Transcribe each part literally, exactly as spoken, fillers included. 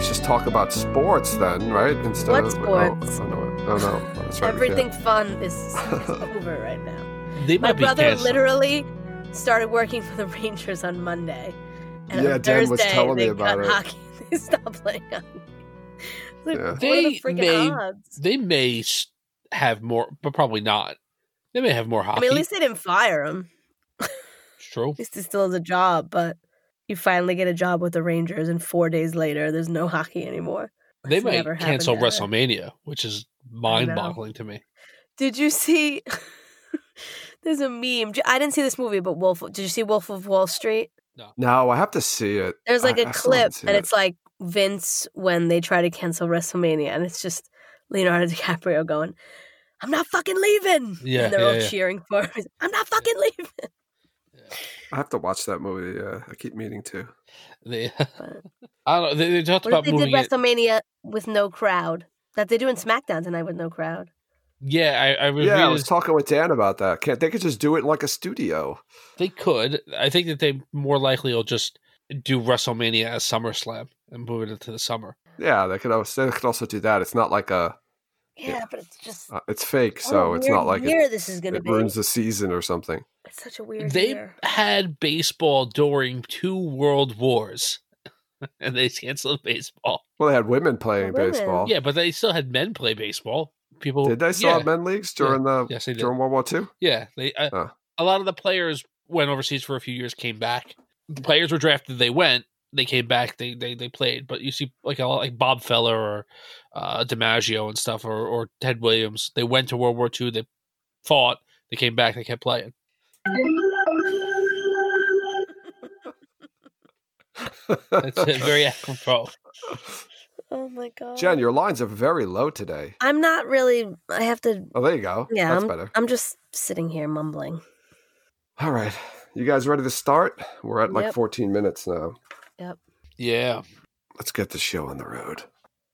always just talk about sports then, right? Instead What of sports? Oh, oh no, oh no. That's right, Everything fun is, is over right now. They My might be brother canceled. literally started working for the Rangers on Monday. And Yeah, on Jen was Thursday, telling me they about cut it. hockey. They stopped playing hockey. Like, Yeah. what are They the freaking may, odds? they may s- have more, but probably not. They may have more hockey. I mean, at least they didn't fire him. It's true. At least he still has a job, but you finally get a job with the Rangers, and four days later, there's no hockey anymore. They That's might never happened cancel ever. WrestleMania, which is mind-boggling to me. Did you see? There's a meme. I didn't see this movie, but Wolf. Did you see Wolf of Wall Street? No, I have to see it. There's like a a I still haven't clip, seen and it. it's like Vince when they try to cancel WrestleMania, and it's just Leonardo DiCaprio going, "I'm not fucking leaving," Yeah, and they're yeah, all yeah. cheering for him. I'm not fucking leaving. I have to watch that movie. Yeah, I keep meaning to. They, I don't know. They, they talked What about if they did moving it. WrestleMania with no crowd? That they're doing SmackDown tonight with no crowd. Yeah, I, I was Yeah, I reading- was talking with Dan about that. Can't they could just do it in like a studio? They could. I think that they more likely will just do WrestleMania as SummerSlam and move it into the summer. Yeah, they could also they could also do that. It's not like a Yeah, Yeah. but it's just uh, it's fake, what so a it's weird not like year it, this is going to it be. ruins the season or something. It's such a weird They year. had baseball during two world wars, and they canceled baseball. Well, they had women playing women. baseball. Yeah, but they still had men play baseball. People Did they still yeah, have men leagues during the Yes, they did. during World War Two? Yeah, they. Uh, Oh. A lot of the players went overseas for a few years, came back. The players were drafted. They went. They came back. They they they played. But you see, like a lot like Bob Feller or uh, DiMaggio and stuff, or or Ted Williams. They went to World War Two. They fought. They came back. They kept playing. That's uh, very apropos. Oh my god. Jen, your lines are very low today. I'm not really. I have to. Oh, there you go. Yeah, That's I'm, better. I'm just sitting here mumbling. All right, you guys ready to start? We're at like Yep. fourteen minutes now. Yep. Yeah. Let's get the show on the road.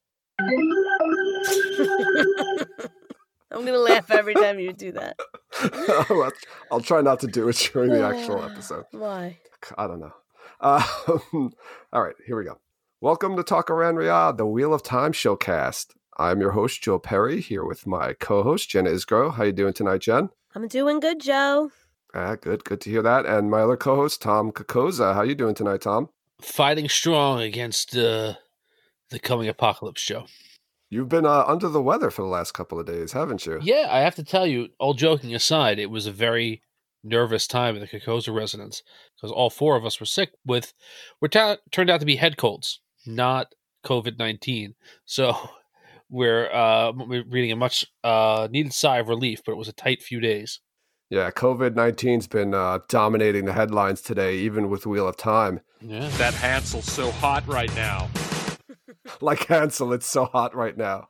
I'm gonna laugh every time you do that. I'll, I'll try not to do it during the actual episode. Why? I don't know. Uh, all right, here we go. Welcome to Talk Around Riyadh, the Wheel of Time showcast. I'm your host, Joe Perry, here with my co-host, Jenna Isgro. How you doing tonight, Jen? I'm doing good, Joe. Ah, good, good to hear that. And my other co-host, Tom Kokoza. How you doing tonight, Tom? Fighting strong against uh, the coming apocalypse, Joe. You've been uh, under the weather for the last couple of days, haven't you? Yeah, I have to tell you, all joking aside, it was a very nervous time in the Kokoza residence because all four of us were sick with, were ta- turned out to be head colds, not COVID nineteen. So we're, uh, we're reading a much uh, needed sigh of relief, but it was a tight few days. Yeah, COVID nineteen's been uh, dominating the headlines today, even with Wheel of Time. Yeah. That Hansel's so hot right now. Like Hansel, it's so hot right now.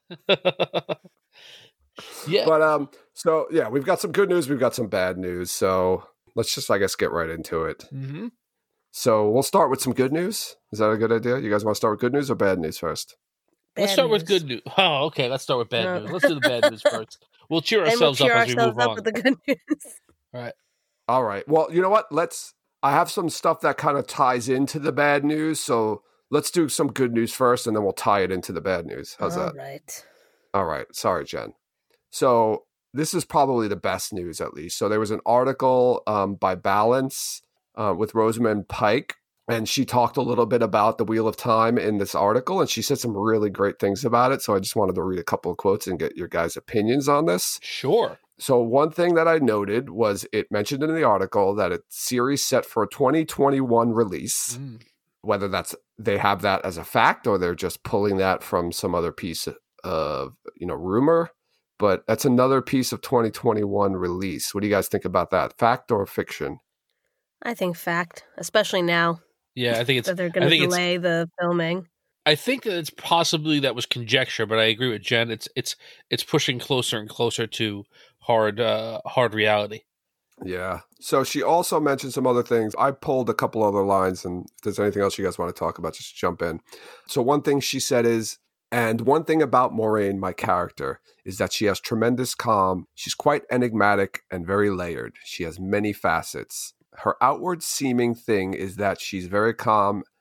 Yeah. But um, so yeah, we've got some good news, we've got some bad news. So let's just, I guess, get right into it. Mm-hmm. So we'll start with some good news. Is that a good idea? You guys want to start with good news or bad news first? Let's Bad start with news. good news. Oh, okay. Let's start with bad No. news. Let's do the bad news first. We'll cheer And we'll ourselves cheer up as we ourselves move up on. with the good news. All right. All right. Well, you know what? Let's. I have some stuff that kind of ties into the bad news. So let's do some good news first, and then we'll tie it into the bad news. How's All that? right. All right. Sorry, Jen. So this is probably the best news, at least. So there was an article um, by Balance uh, with Rosamund Pike, and she talked a little bit about the Wheel of Time in this article, and she said some really great things about it. So I just wanted to read a couple of quotes and get your guys' opinions on this. Sure. So one thing that I noted was it mentioned in the article that it's series set for a twenty twenty-one release. Mm. Whether that's they have that as a fact or they're just pulling that from some other piece of, you know, rumor. But that's another piece of twenty twenty-one release. What do you guys think about that? Fact or fiction? I think fact, especially now Yeah, I think it's. that they're I going to think it's. delay the filming. I think that it's possibly that was conjecture, but I agree with Jen. It's it's it's pushing closer and closer to hard uh, hard reality. Yeah. So she also mentioned some other things. I pulled a couple other lines, and if there's anything else you guys want to talk about, just jump in. So one thing she said is, and one thing about Moiraine, my character, is that she has tremendous calm. She's quite enigmatic and very layered. She has many facets. Her outward seeming thing is that she's very calm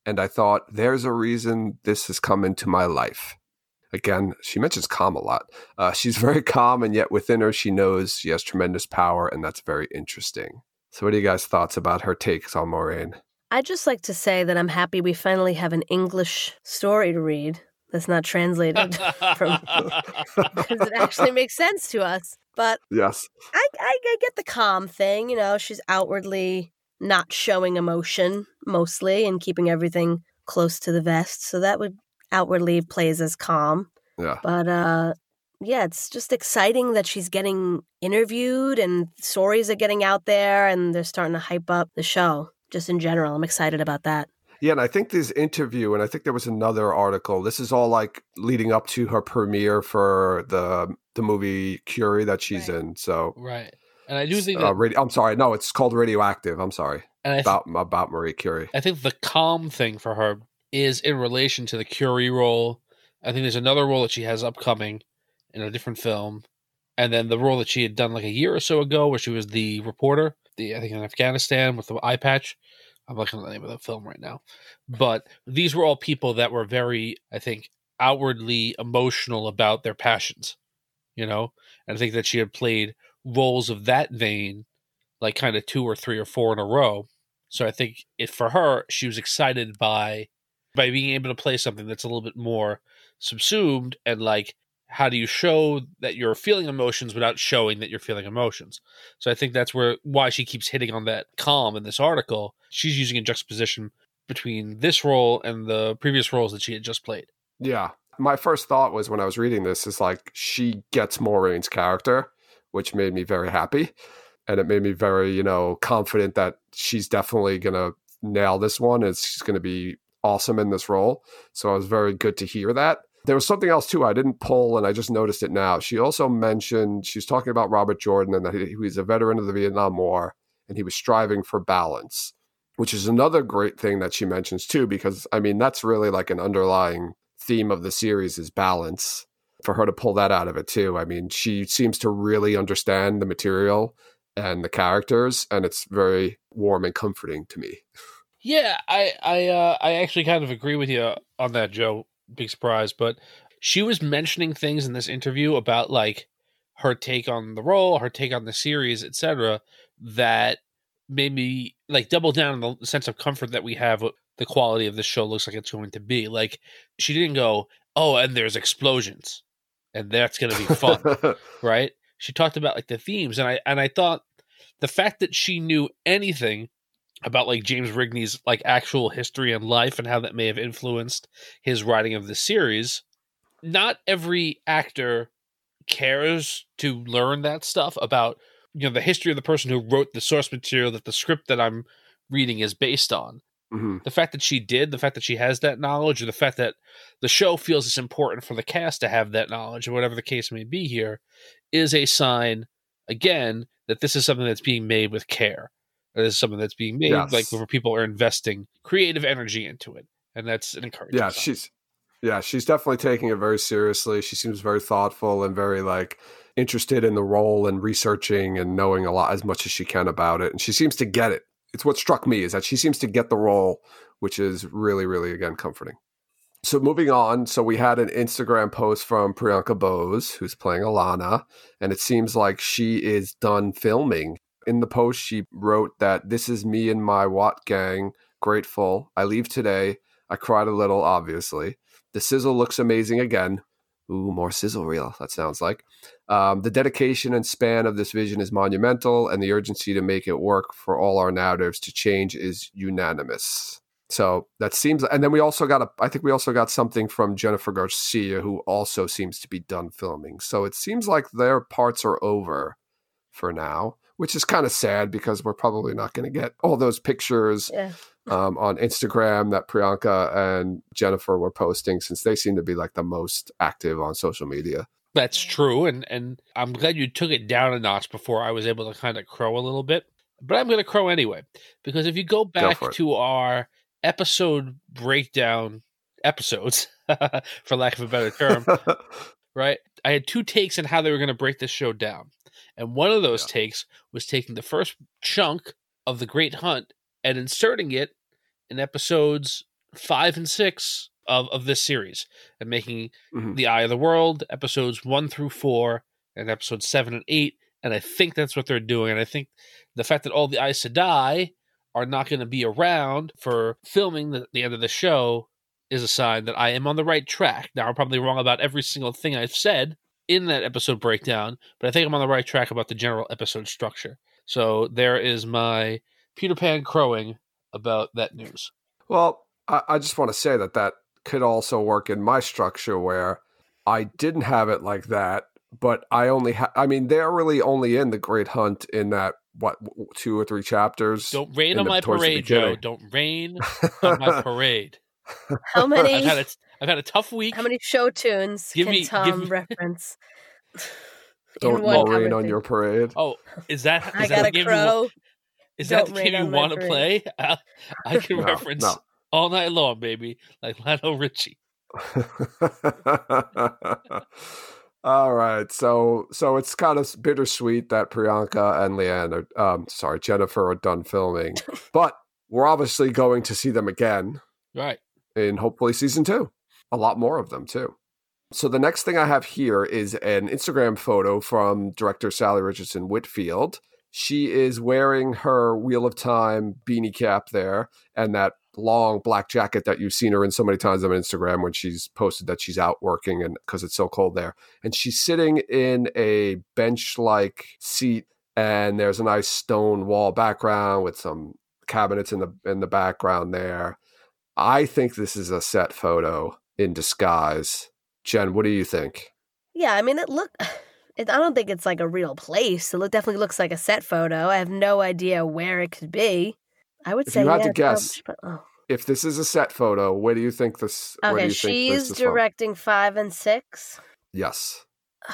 and I thought, there's a reason this has come into my life. Again, she mentions calm a lot. Uh, she's very calm, and yet within her, she knows she has tremendous power, and that's very interesting. So what are you guys' thoughts about her takes on Moiraine? I'd just like to say that I'm happy we finally have an English story to read that's not translated from because it actually makes sense to us. But yes, I, I, I get the calm thing. You know, she's outwardly not showing emotion mostly and keeping everything close to the vest. So that would outwardly plays as calm. Yeah. But uh, yeah, it's just exciting that she's getting interviewed and stories are getting out there and they're starting to hype up the show. Just in general, I'm excited about that. Yeah, and I think this interview, and I think there was another article, this is all like leading up to her premiere for the the movie Curie that she's right. in. So right. And I do think that... Uh, radio, I'm sorry, no, it's called Radioactive. I'm sorry. And I th- about, about Marie Curie. I think the calm thing for her is in relation to the Curie role. I think there's another role that she has upcoming in a different film. And then the role that she had done like a year or so ago where she was the reporter, the I think in Afghanistan with the eye patch. I'm looking at the name of the film right now. But these were all people that were very, I think, outwardly emotional about their passions, you know? And I think that she had played roles of that vein, like kind of two or three or four in a row. So I think it for her, she was excited by by being able to play something that's a little bit more subsumed and like, how do you show that you're feeling emotions without showing that you're feeling emotions? So I think that's where why she keeps hitting on that calm in this article. She's using a juxtaposition between this role and the previous roles that she had just played. Yeah. My first thought was when I was reading this is like she gets Moiraine's character, which made me very happy. And it made me very, you know, confident that she's definitely going to nail this one and she's going to be awesome in this role. So it was very good to hear that. There was something else, too, I didn't pull, and I just noticed it now. She also mentioned, she's talking about Robert Jordan and that he, he was a veteran of the Vietnam War, and he was striving for balance, which is another great thing that she mentions, too, because, I mean, that's really like an underlying theme of the series is balance. For her to pull that out of it, too. I mean, she seems to really understand the material and the characters, and it's very warm and comforting to me. Yeah, I I, uh, I actually kind of agree with you on that, Joe. Big surprise, but she was mentioning things in this interview about like her take on the role, her take on the series, et cetera, that made me like double down on the sense of comfort that we have. The quality of this show looks like it's going to be. Like she didn't go, oh, and there's explosions, and that's going to be fun, right? She talked about like the themes, and I and I thought the fact that she knew anything about like James Rigney's like actual history and life and how that may have influenced his writing of the series. Not every actor cares to learn that stuff about, you know, the history of the person who wrote the source material that the script that I'm reading is based on. Mm-hmm. The fact that she did, the fact that she has that knowledge, or the fact that the show feels it's important for the cast to have that knowledge, or whatever the case may be here, is a sign, again, that this is something that's being made with care. This is something that's being made, yes. like where people are investing creative energy into it, and that's an encouraging Yeah, sign. she's yeah, she's definitely taking it very seriously. She seems very thoughtful and very like interested in the role and researching and knowing a lot as much as she can about it. And she seems to get it. It's what struck me is that she seems to get the role, which is really, really again comforting. So moving on, so we had an Instagram post from Priyanka Bose, who's playing Alana, and it seems like she is done filming. In the post, she wrote that this is me and my Watt gang, grateful. I leave today. I cried a little, obviously. The sizzle looks amazing again. Ooh, more sizzle reel, that sounds like. Um, the dedication and span of this vision is monumental, and the urgency to make it work for all our narratives to change is unanimous. So that seems, and then we also got a, I think we also got something from Jennifer Garcia, who also seems to be done filming. So it seems like their parts are over for now, which is kind of sad because we're probably not going to get all those pictures Yeah. um, on Instagram that Priyanka and Jennifer were posting, since they seem to be like the most active on social media. That's true, and and I'm glad you took it down a notch before I was able to kind of crow a little bit. But I'm going to crow anyway, because if you go back Go to our episode breakdown episodes, for lack of a better term, right? I had two takes on how they were going to break this show down. And one of those yeah. takes was taking the first chunk of The Great Hunt and inserting it in episodes five and six of, of this series and making Mhm. The Eye of the World episodes one through four and episodes seven and eight. And I think that's what they're doing. And I think the fact that all the Aes Sedai are not going to be around for filming the, the end of the show is a sign that I am on the right track. Now, I'm probably wrong about every single thing I've said in that episode breakdown, but I think I'm on the right track about the general episode structure. So there is my Peter Pan crowing about that news. Well, I, I just want to say that that could also work in my structure where I didn't have it like that, but I only ha- I mean, they're really only in the Great Hunt in that, what, two or three chapters. Don't rain in on the- my towards the parade, Joe. beginning. Don't rain on my parade. How many? I've had a, I've had a tough week. How many show tunes Give can me- Tom give me- reference? Don't in one all rain on conversation? your parade. Oh, is that, is I that got the a game you, crow. is that the Don't rain game you on my want to parade. play? I, I can No, reference no. all night long, baby, like Lionel Richie. All right, so so it's kind of bittersweet that Priyanka and Leanne are, um, sorry, Jennifer are done filming, but we're obviously going to see them again Right. in hopefully season two. A lot more of them too. So the next thing I have here is an Instagram photo from director Sally Richardson Whitfield. She is wearing her Wheel of Time beanie cap there and that long black jacket that you've seen her in so many times on Instagram when she's posted that she's out working and because it's so cold there. And she's sitting in a bench-like seat and there's a nice stone wall background with some cabinets in the in the background there. I think this is a set photo in disguise. Jen, what do you think? Yeah, I mean, it look. It, I don't think it's like a real place. It look, definitely looks like a set photo. I have no idea where it could be. I would If say you had yeah, to it's guess, probably- oh. If this is a set photo, where do you think this? Where do Okay, you think she's this is from? directing five and six. Yes.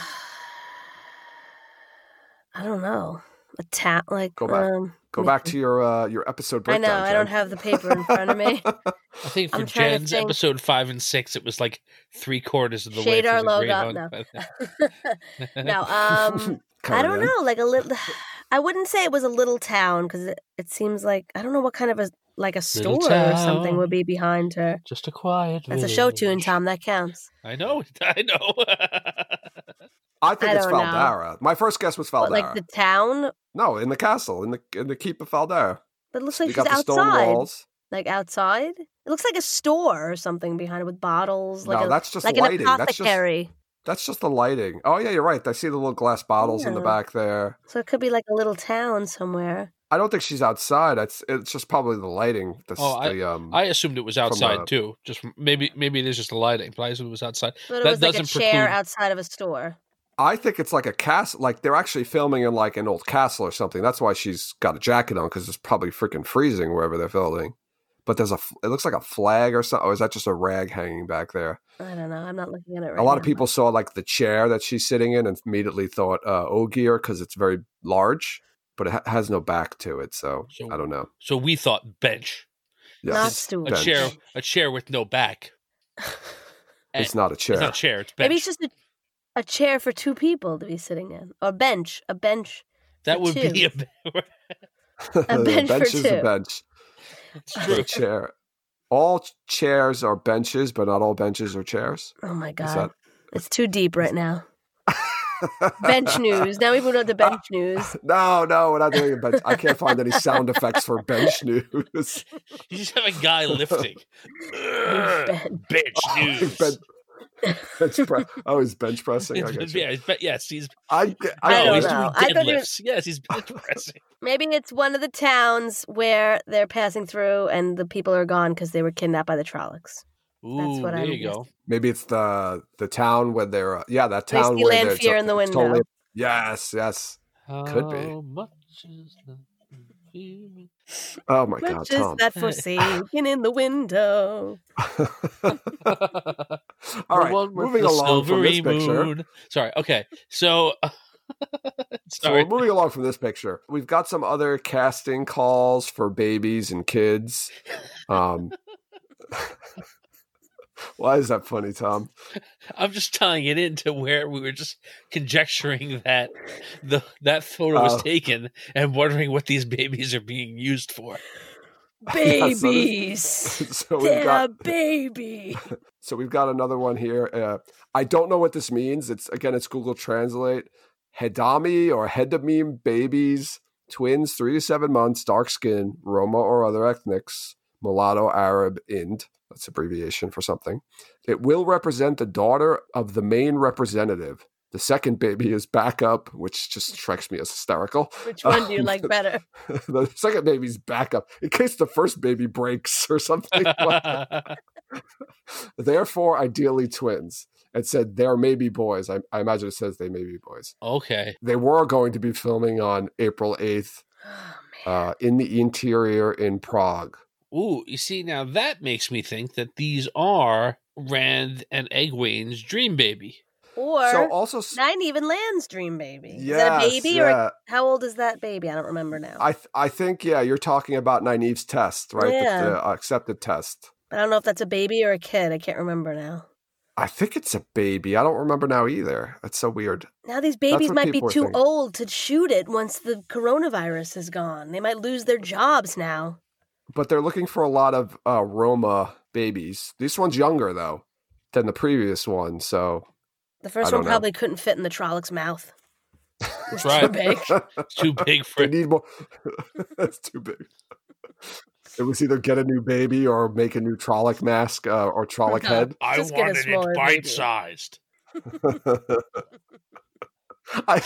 I don't know. A tap like Go back. um, Go back to your uh, your episode I breakdown. know. I don't Jen. have the paper in front of me. I think for I'm trying to Jen's think. episode five and six, it was like three quarters of the Shade way our from the Great logo. Hunt. No. no. Um, I Kinda don't did. know. Like a little. I wouldn't say it was a little town because it, it seems like I don't know what kind of a like a Little store or something town. would be behind her. Just a quiet That's a show tune, village. Tom. That counts. I know. I know. I think I it's don't know. Faldara. My first guess was Faldara. But like the town, No, in the castle, in the in the keep of Faldara. but it looks You like she's got the stone outside. walls. Like outside, it looks like a store or something behind it with bottles. Like No, a, that's just like lighting. an That's just apothecary. that's just the lighting. Oh yeah, you're right. I see the little glass bottles in the Yeah. back there. So it could be like a little town somewhere. I don't think she's outside. It's it's just probably the lighting. The, Oh, the um. I assumed it was outside uh, too. Just from- maybe maybe it is just the lighting, but I assumed it was outside. But it That was like a doesn't chair preclude- outside of a store. I think it's like a castle. Like they're actually filming in like an old castle or something. That's why she's got a jacket on because it's probably freaking freezing wherever they're filming. But there's a. f- It looks like a flag or something. Or is that just a rag hanging back there? I don't know. I'm not looking at it right a lot now. of people saw like the chair that she's sitting in and immediately thought uh, Ogier because it's very large, but it ha- has no back to it. So, So- I don't know. So we thought bench, Yes, Not a stool. bench. chair, a chair with no back. It's not a chair. It's not a chair. It's bench. Maybe it's just a, a chair for two people to be sitting in, or a bench, a bench. that for would two. be a. a bench for is a two. bench. It's Not true. a chair. All ch- chairs are benches, but not all benches are chairs. Oh my Is god, that- it's too deep right now. Bench news. Now we know the bench news. No, no, we're not doing a bench. I can't find any sound effects for bench news. You just have a guy lifting. Ben- Bench news. Ben- bench pre- oh, he's bench pressing. I get you. yeah, he's, be- yes, he's. I, I I, oh, don't he's know. doing I thought he was- deadlifts. Yes, he's bench pressing. Maybe it's one of the towns where they're passing through and the people are gone because they were kidnapped by the Trollocs. Ooh, what there I'm you go. Maybe it's the the town where they're uh, yeah that They town see where Land they're Fear in the it's window. totally- yes, yes. Could be. How much is the feeling? Oh my God, Much is Tom! that forsaken in the window? All right, one with moving the along from this silvery picture. moon. Sorry. Okay. So. So Sorry. we're moving along from this picture. We've got some other casting calls for babies and kids. Um, why is that funny, Tom? I'm just tying it into where we were just conjecturing that the that photo was Oh. taken and wondering what these babies are being used for. Babies. so we've They're got a baby. so we've got another one here. Uh, I don't know what this means. It's again, it's Google Translate. Hedami or Hedamim babies, twins, three to seven months, dark skin, Roma or other ethnics, mulatto, Arab, Ind. That's abbreviation for something. It will represent the daughter of the main representative. The second baby is backup, which just strikes me as hysterical. Which one do you Um, like better? The second baby's backup, in case the first baby breaks or something. Therefore, ideally twins. It said there may be boys. I, I imagine it says they may be boys. Okay. They were going to be filming on April eighth Oh, uh, in the interior in Prague. Ooh, you see, now that makes me think that these are Rand and Egwene's dream baby. Or So also, s- Nine Even Land's dream baby. Is yes, that a baby or yeah. a, how old is that baby? I don't remember now. I th- I think yeah, you're talking about Nynaeve's test, right? The- Yeah. The, uh, accepted test. I don't know if that's a baby or a kid. I can't remember now. I think it's a baby. I don't remember now either. That's so weird. Now these babies what might be people are too thinking. old to shoot it once the coronavirus is gone. They might lose their jobs now. But they're looking for a lot of uh, Roma babies. This one's younger though than the previous one, so The first I don't one know. probably couldn't fit in the Trollocs mouth. It's Right. too big. It's too big for they it. need more. That's too big. It was either get a new baby or make a new Trolloc mask uh, or Trolloc No. head. I Just get a wanted it smaller baby. bite-sized. I,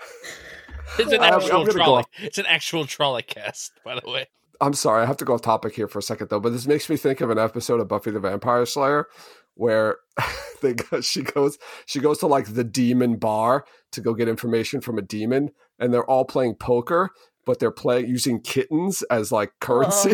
It's an I'm- I'm actual gonna go Trolloc. off- It's an actual Trolloc cast, by the way. I'm sorry, I have to go off topic here for a second though, but this makes me think of an episode of Buffy the Vampire Slayer where they go, she goes she goes to like the demon bar to go get information from a demon, and they're all playing poker, but they're playing using kittens as like currency.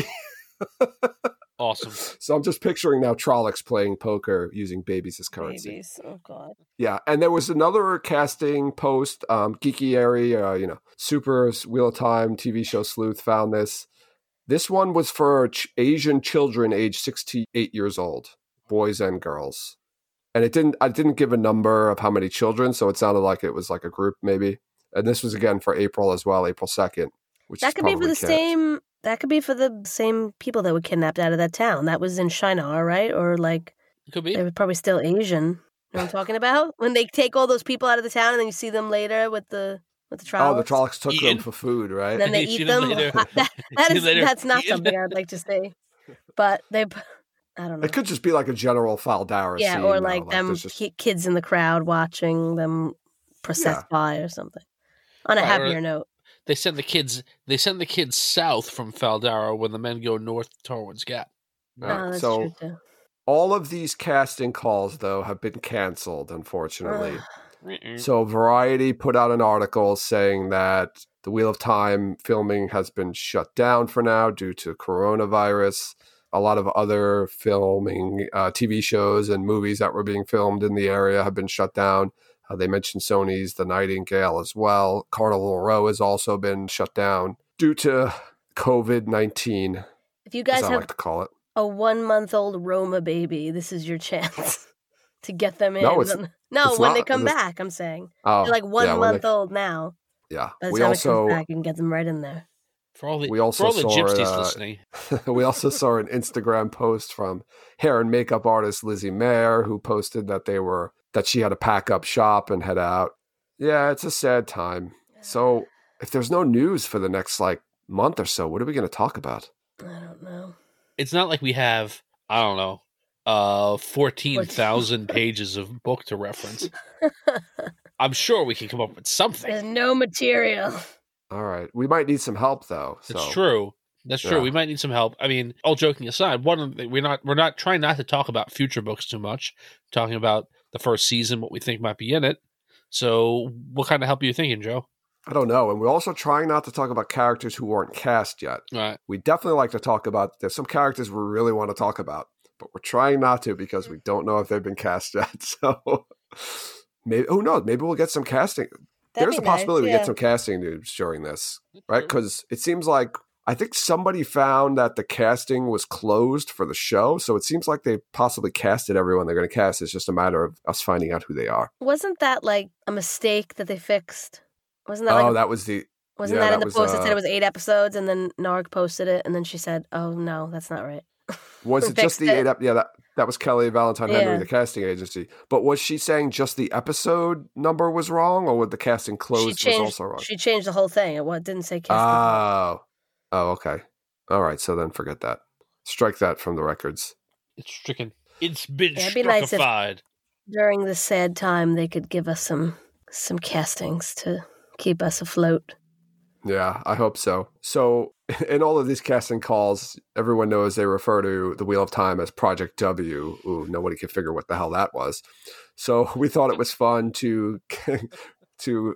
Awesome. So I'm just picturing now Trollocs playing poker using babies as currency. Babies. Oh, God. Yeah, and there was another casting post. Um, Geeky Airy, uh, you know, Super Wheel of Time T V show sleuth found this. This one was for ch- Asian children aged six to eight years old, boys and girls, and it didn't. I didn't give a number of how many children, so it sounded like it was like a group maybe. And this was again for April as well, April second. Which That is could be for probably the kids. same. That could be for the same people that were kidnapped out of that town. That was in Shinar, right? Or like It could be. they were probably still Asian. You know what I'm talking about? When they take all those people out of the town and then you see them later with the with the Trollocs. Oh, the Trollocs took Eaten. them for food, right? And then they You see eat them them. later. I- that that See is them later. that's not Eaten. something I'd like to say. But they, I don't know. It could just be like a general Faldara Yeah, scene. or though, like them there's just- ki- kids in the crowd watching them process Yeah. by or something. On a Right, or- happier note. They send the kids. They send the kids south from Faldara when the men go north to Tarwin's Gap. All right, Oh, that's so true too. all of these casting calls, though, have been canceled, unfortunately. Mm-mm. So Variety put out an article saying that the Wheel of Time filming has been shut down for now due to coronavirus. A lot of other filming uh, T V shows and movies that were being filmed in the area have been shut down. Uh, they mentioned Sony's The Nightingale as well. Carnival Row has also been shut down due to covid nineteen, If you as guys I have like to call it. a one month old Roma baby, this is your chance to get them in. No, it's- no, it's when they not. come This- back, I'm saying. Oh, They're like one yeah, when month they- old now. Yeah, By the we time it also comes back, you can get them right in there. For all the We also for all the saw, gypsies uh, listening, we also saw an Instagram post from hair and makeup artist Lizzie Mayer, who posted that they were that she had to pack up shop and head out. Yeah, it's a sad time. So if there's no news for the next like month or so, what are we going to talk about? I don't know. it's not like we have. I don't know. Uh, fourteen thousand pages of book to reference. I'm sure we can come up with There's something. no material. All right, we might need some help though. So It's true. That's true. Yeah. We might need some help. I mean, all joking aside, one of the, we're not we're not trying not to talk about future books too much. We're talking about the first season, what we think might be in it. So, what kind of help are you thinking, Joe? I don't know, and we're also trying not to talk about characters who weren't cast yet. All right. We definitely like to talk about. There's some characters we really want to talk about, but we're trying not to because we don't know if they've been cast yet. So maybe who knows? Maybe we'll get some casting. That'd There's be a possibility nice, we yeah. get some casting news during this, right? Because it seems like I think somebody found that the casting was closed for the show, so it seems like they possibly casted everyone they're going to cast. It's just a matter of us finding out who they are. Wasn't that like a mistake that they fixed? Wasn't that Oh, like that was the Wasn't Yeah, that in that the was, post that uh, said it was eight episodes, and then Narg posted it, and then she said, "Oh no, that's not right." Was it just Fixed the it. eight? Ep- yeah, that that was Kelly Valentine Henry, Yeah. the casting agency. But was she saying just the episode number was wrong, or would the casting She closed was changed. also wrong? She changed the whole thing. It wa- didn't say casting. Oh, oh, okay. All right. So then forget that. Strike that from the records. It's stricken. It's been Yeah, it'd be nice if- struckified. During this sad time, they could give us some some castings to keep us afloat. Yeah, I hope so. So, in all of these casting calls, everyone knows they refer to the Wheel of Time as Project W. Ooh, nobody could figure what the hell that was. So we thought it was fun to to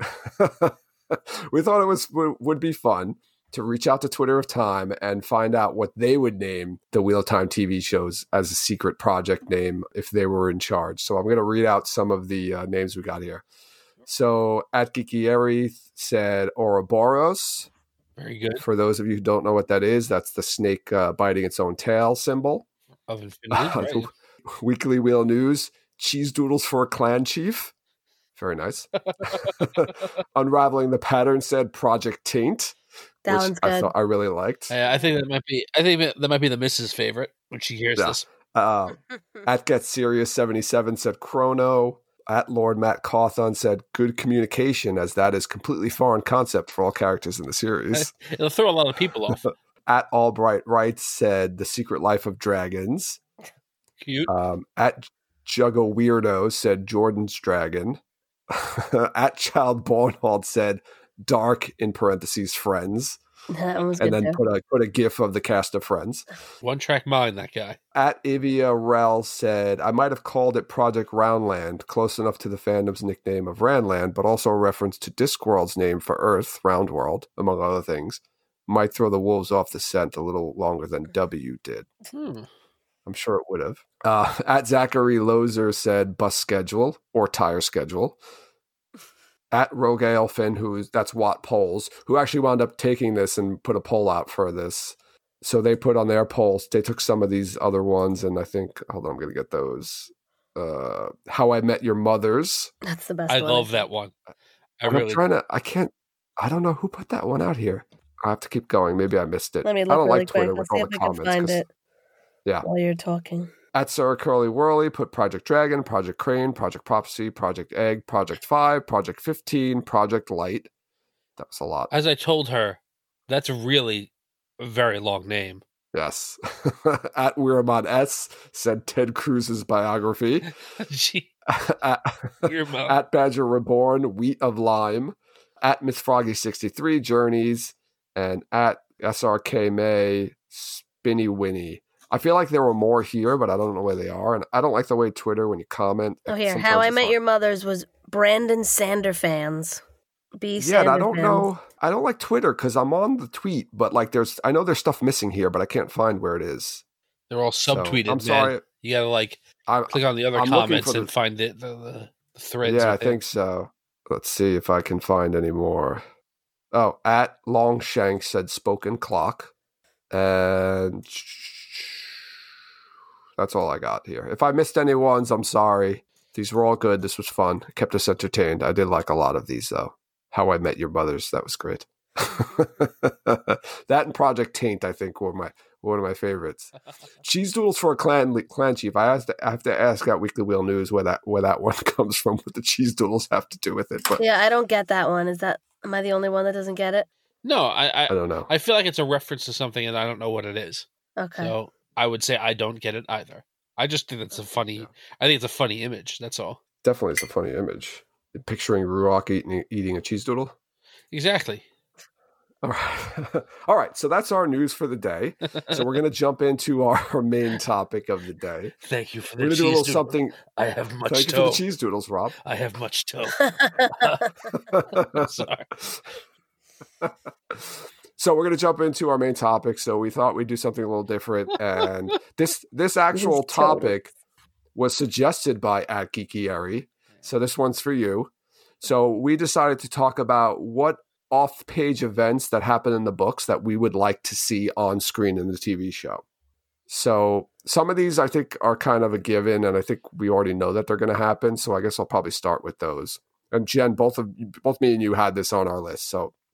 we thought it was would be fun to reach out to Twitter of Time and find out what they would name the Wheel of Time T V shows as a secret project name if they were in charge. So I'm going to read out some of the uh, names we got here. So at Geekieri said Ouroboros. Very good. For those of you who don't know what that is, that's the snake uh, biting its own tail symbol. Of Infinity. Right? Weekly Wheel News, cheese doodles for a clan chief. Very nice. Unraveling the Pattern said Project Taint. That which one's I good. thought I really liked. Uh, I think that might be. I think that might be the missus favorite when she hears Yeah. this. Uh, at Get Serious seventy-seven said Chrono. At Lord Matt Cawthon said good communication, as that is completely foreign concept for all characters in the series. It'll throw a lot of people off. At Albright Wright said The Secret Life of Dragons. Cute. Um, at Juggo Weirdo said Jordan's Dragon. At Child Bornhold said Dark in parentheses Friends. That one was And good then too. put a put a gif of the cast of Friends. One track mind, that guy. At Ivia Rel said, I might have called it Project Roundland, close enough to the fandom's nickname of Randland, but also a reference to Discworld's name for Earth, Roundworld, among other things. Might throw the wolves off the scent a little longer than W did. Hmm. I'm sure it would have. Uh, at Zachary Lozer said bus schedule or tire schedule. At Rogue Elfin, who's that's Watt Polls, who actually wound up taking this and put a poll out for this. So they put on their polls, they took some of these other ones, and I think, hold on, I'm going to get those. Uh, How I Met Your Mothers. That's the best I one. love that one. I I'm really. trying to, I can't, I don't know who put that one out here. I have to keep going. Maybe I missed it. Let me I look don't really like quick. Twitter Let's with see all if the we can comments. find 'cause- it Yeah. while you're talking. At Sarah Curly Whirly, put Project Dragon, Project Crane, Project Prophecy, Project Egg, Project Five, Project Fifteen, Project Light. That was a lot. As I told her, that's really a very long name. Yes. At Weiramon S said Ted Cruz's biography. Gee, at, your mouth. at Badger Reborn, Wheat of Lime. At Miss Froggy sixty-three, Journeys. And at S R K May, Spinny Winnie. I feel like there were more here, but I don't know where they are. And I don't like the way Twitter, when you comment. Oh, here. sometimes How I it's Met not- Your Mother's was Brandon Sander fans. B. Yeah, Sander and I don't fans. know. I don't like Twitter because I'm on the tweet, but like there's, I know there's stuff missing here, but I can't find where it is. They're all So, subtweeted, I'm man. sorry. You gotta like I, click on the other I'm looking comments for and the- find the, the, the, the threads. yeah, I with it. think so. Let's see if I can find any more. Oh, at Longshank said Spoken Clock. And that's all I got here. If I missed any ones, I'm sorry. These were all good. This was fun. It kept us entertained. I did like a lot of these, though. How I Met Your Mothers, that was great. That and Project Taint, I think, were my one of my favorites. Cheese doodles for a clan clan chief. I have to I have to ask at Weekly Wheel News where that where that one comes from. What the cheese doodles have to do with it? But Yeah, I don't get that one. Is that am I the only one that doesn't get it? No, I, I I don't know. I feel like it's a reference to something, and I don't know what it is. Okay. So I would say I don't get it either. I just think it's a funny. Yeah. I think it's a funny image. That's all. Definitely, it's a funny image. Picturing Ruroc eating eating a cheese doodle. Exactly. All right. All right. So that's our news for the day. So we're going to jump into our, our main topic of the day. Thank you for We're the going to do a cheese little doodle. something. I have much Thank you for toe. the cheese doodles, Rob. I have much toe. Sorry. So we're going to jump into our main topic. So we thought we'd do something a little different. And this this actual His toe. topic was suggested by at Geekieri. So this one's for you. So we decided to talk about what off-page events that happen in the books that we would like to see on screen in the T V show. So some of these I think are kind of a given, and I think we already know that they're going to happen. So I guess I'll probably start with those. And Jen, both of both me and you had this on our list. So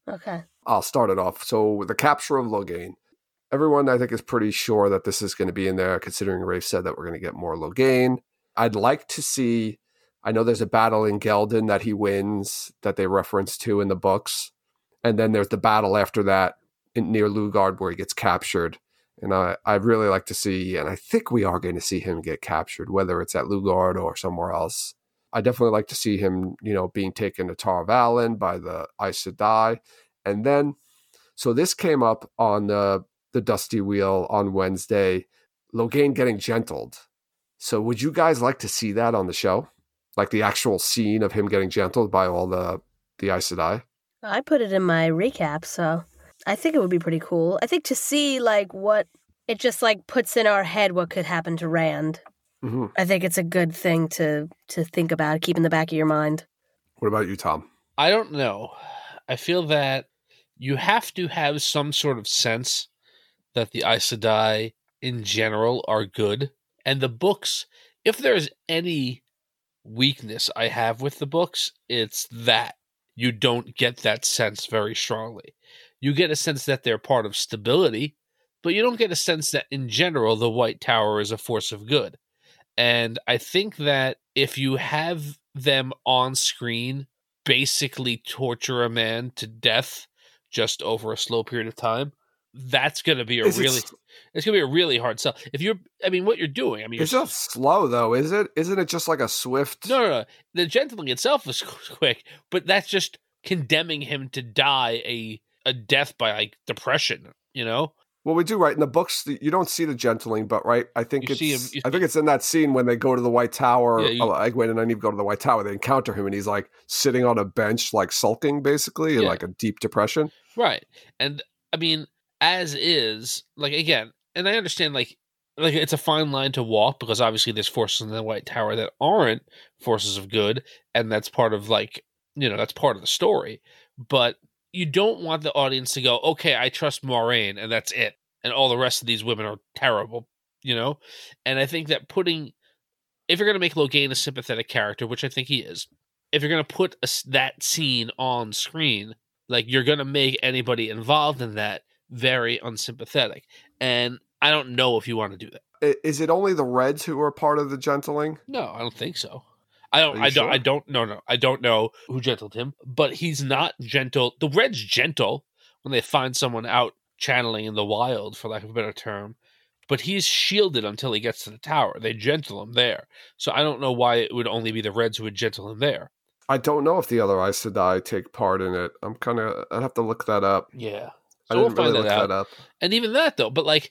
Okay. I'll start it off. So the capture of Logain. Everyone, I think, is pretty sure that this is going to be in there, considering Rafe said that we're going to get more Logain. I'd like to see, I know there's a battle in Geldon that he wins that they reference to in the books. And then there's the battle after that in, near Lugard where he gets captured. And I, I'd really like to see, and I think we are going to see him get captured, whether it's at Lugard or somewhere else. I definitely like to see him, you know, being taken to Tar Valon by the Aes Sedai. And then, so this came up on the, the Dusty Wheel on Wednesday, Logain getting gentled. So would you guys like to see that on the show? Like the actual scene of him getting gentled by all the, the Aes Sedai? I put it in my recap, so I think it would be pretty cool. I think to see, like, what it just, like, puts in our head what could happen to Rand. Mm-hmm. I think it's a good thing to, to think about, keep in the back of your mind. What about you, Tom? I don't know. I feel that you have to have some sort of sense that the Aes Sedai in general are good. And the books, if there's any weakness I have with the books, it's that you don't get that sense very strongly. You get a sense that they're part of stability, but you don't get a sense that in general the White Tower is a force of good. And I think that if you have them on screen basically torture a man to death just over a slow period of time, that's going to be a Is really, it, it's going to be a really hard sell. If you're, I mean, what you're doing, I mean, it's you're, not slow though, is it? Isn't it just like a swift? no, no, no. The gentling itself is quick, but that's just condemning him to die a a death by like depression. You know. Well, we do right in the books. You don't see the gentling, but right, I think You it's. see him- you I think it's in that scene when they go to the White Tower. Yeah, you- oh, Egwene and Nynaeve go to the White Tower. They encounter him, and he's like sitting on a bench, like sulking, basically, in Yeah. like a deep depression. Right. And I mean, as is, like, again, and I understand, like, like it's a fine line to walk because obviously there's forces in the White Tower that aren't forces of good, and that's part of, like, you know, that's part of the story. But you don't want the audience to go, okay, I trust Moiraine, and that's it. And all the rest of these women are terrible, you know? And I think that putting, if you're going to make Logain a sympathetic character, which I think he is, if you're going to put a, that scene on screen, like, you're going to make anybody involved in that very unsympathetic. And I don't know if you want to do that. I- Is it only the Reds who are part of the gentling? No, I don't think so. I don't. Are you I don't. sure? I don't. No, no. I don't know who gentled him, but he's not gentle. The Red's gentle when they find someone out channeling in the wild, for lack of a better term. But he's shielded until he gets to the tower. They gentle him there. So I don't know why it would only be the Reds who would gentle him there. I don't know if the other Aes Sedai take part in it. I'm kind of. I'd have to look that up. Yeah. I So we'll didn't find really that look out. that up. And even that though, but like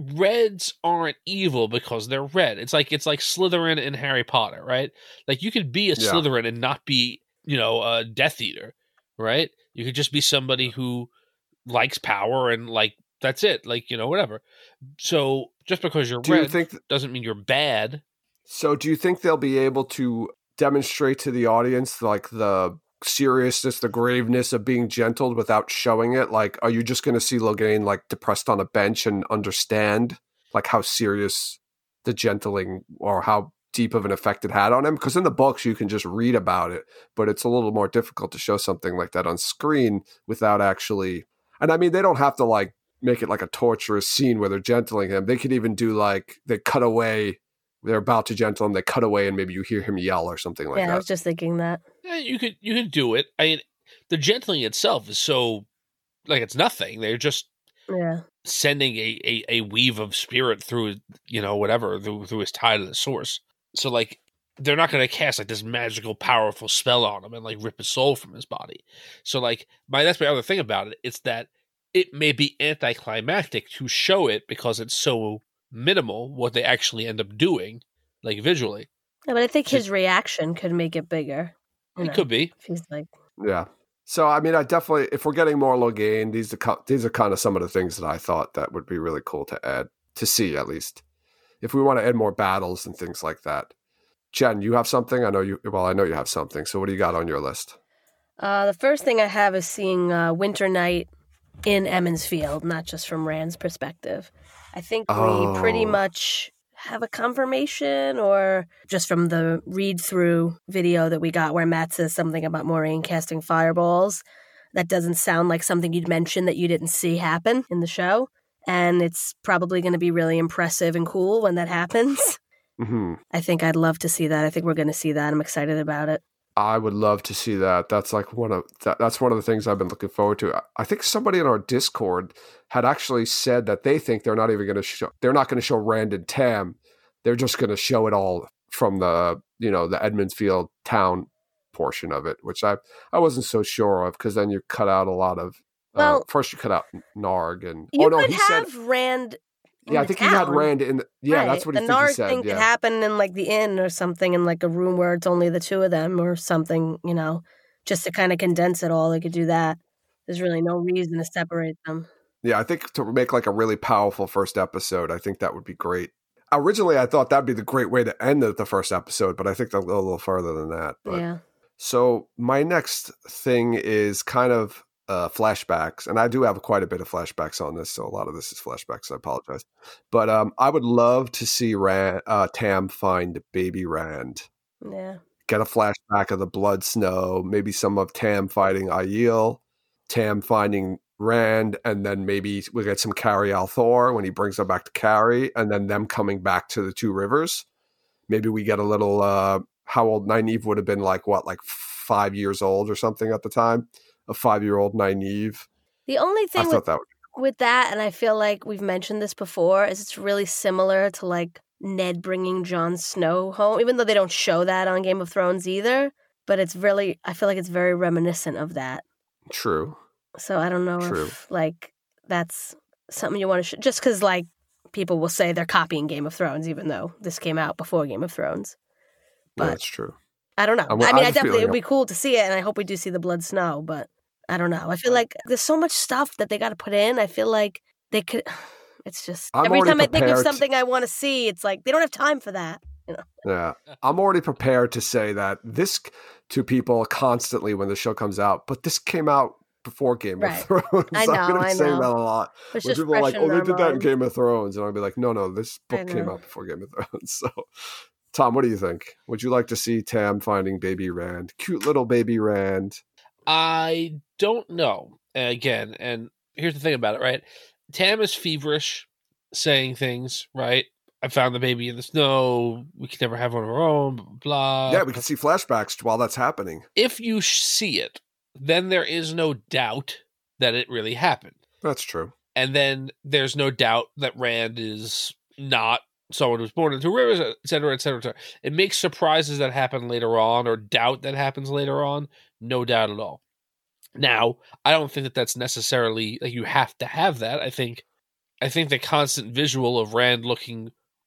Reds aren't evil because they're red. It's like it's like Slytherin in Harry Potter, right? Like you could be a Yeah. Slytherin and not be, you know, a Death Eater, right? You could just be somebody who likes power and like that's it, like, you know, whatever. So just because you're Do red you think? th- doesn't mean you're bad. So do you think they'll be able to demonstrate to the audience like the seriousness, the graveness of being gentled without showing it? Like, are you just going to see Logain like depressed on a bench and understand like how serious the gentling or how deep of an effect it had on him? Because in the books you can just read about it, but it's a little more difficult to show something like that on screen without actually. And I mean, they don't have to like make it like a torturous scene where they're gentling him. They could even do like they cut away. They're about to gentle him. They cut away, and maybe you hear him yell or something like yeah, I that. was just thinking that. Yeah, you could you could do it. I mean, the gentling itself is so like it's nothing. They're just Yeah. sending a, a, a weave of spirit through, you know, whatever, through, through his tie to the source. So, like, they're not going to cast, like, this magical, powerful spell on him and, like, rip his soul from his body. So, like, my that's my other thing about it. It's that it may be anticlimactic to show it because it's so minimal what they actually end up doing, like, visually. Yeah, but I think So- his reaction could make it bigger. You It know, could be. if he's like, Yeah. So I mean, I definitely, if we're getting more Logain, these are co- these are kind of some of the things that I thought that would be really cool to add to see at least. If we want to add more battles and things like that. Jen, you have something? I know you. Well, I know you have something. So what do you got on your list? uh, the first thing I have is seeing uh, Winter Night in Emmons Field, not just from Rand's perspective. I think Oh. we pretty much have a confirmation, or just from the read-through video that we got where Matt says something about Moiraine casting fireballs. that doesn't sound like something you'd mention that you didn't see happen in the show. And it's probably going to be really impressive and cool when that happens. Mm-hmm. I think I'd love to see that. I think we're going to see that. I'm excited about it. I would love to see that. That's like one of that, that's one of the things I've been looking forward to. I think somebody in our Discord had actually said that they think they're not even going to show. They're not going to show Rand and Tam. They're just going to show it all from the you know the Edmondsfield town portion of it, which I I wasn't so sure of because then you cut out a lot of. Well, uh, first you cut out Narg and you oh no could he have said Rand. in yeah I the think town. he had Rand in the, yeah Right. that's what he, the think he Narg said thing yeah. could happen in like the inn or something, in like a room where it's only the two of them or something. You know, just to kind of condense it all. They could do that. There's really no reason to separate them. Yeah, I think to make like a really powerful first episode, I think that would be great. Originally, I thought that'd be the great way to end the, the first episode, but I think they'll go a little further than that. But, Yeah. So my next thing is kind of uh, flashbacks, and I do have quite a bit of flashbacks on this, so a lot of this is flashbacks. I apologize, but um, I would love to see Rand, uh, Tam find baby Rand. Yeah. Get a flashback of the blood snow, maybe some of Tam fighting Aiel, Tam finding Rand, and then maybe we get some Carrie Althor when he brings her back to Carrie, and then them coming back to the Two Rivers. Maybe we get a little, uh, how old Nynaeve would have been, like what, like five years old or something at the time? A five-year-old Nynaeve. The only I thing thought with, that would with that, and I feel like we've mentioned this before, is it's really similar to like Ned bringing Jon Snow home, even though they don't show that on Game of Thrones either. But it's really, I feel like it's very reminiscent of that. True. So I don't know True. if like that's something you want to sh- just because like people will say they're copying Game of Thrones, even though this came out before Game of Thrones. Yeah, But that's true. I don't know. I'm- I I mean, I have a definitely, feeling- it would be cool to see it, and I hope we do see the blood snow, but I don't know. I feel like there's so much stuff that they got to put in. I feel like they could, it's just, I'm every already time I think of prepared to- something I want to see, it's like, they don't have time for that. Yeah. I'm already prepared to say that this to people constantly when the show comes out, but this came out before Game Right. of Thrones. I I'm know, going to I be saying know. that a lot. It's When just people are like, fresh oh, in they our did that in mind. Game of Thrones. And I'll be like, no, no, this I book came know. out before Game of Thrones. So, Tom, what do you think? Would you like to see Tam finding baby Rand? Cute little baby Rand. I don't know. Again, and here's the thing about it, right? Tam is feverish, saying things, right? I found the baby in the snow. We can never have one of our own, blah, blah, blah. yeah, we can see flashbacks while that's happening. If you see it, then there is no doubt that it really happened. That's true. And then there's no doubt that Rand is not someone who's born in Two Rivers, et cetera, et cetera, et cetera. It makes surprises that happen later on or doubt that happens later on, no doubt at all. Now, I don't think that that's necessarily like you have to have that. I think, I think the constant visual of Rand looking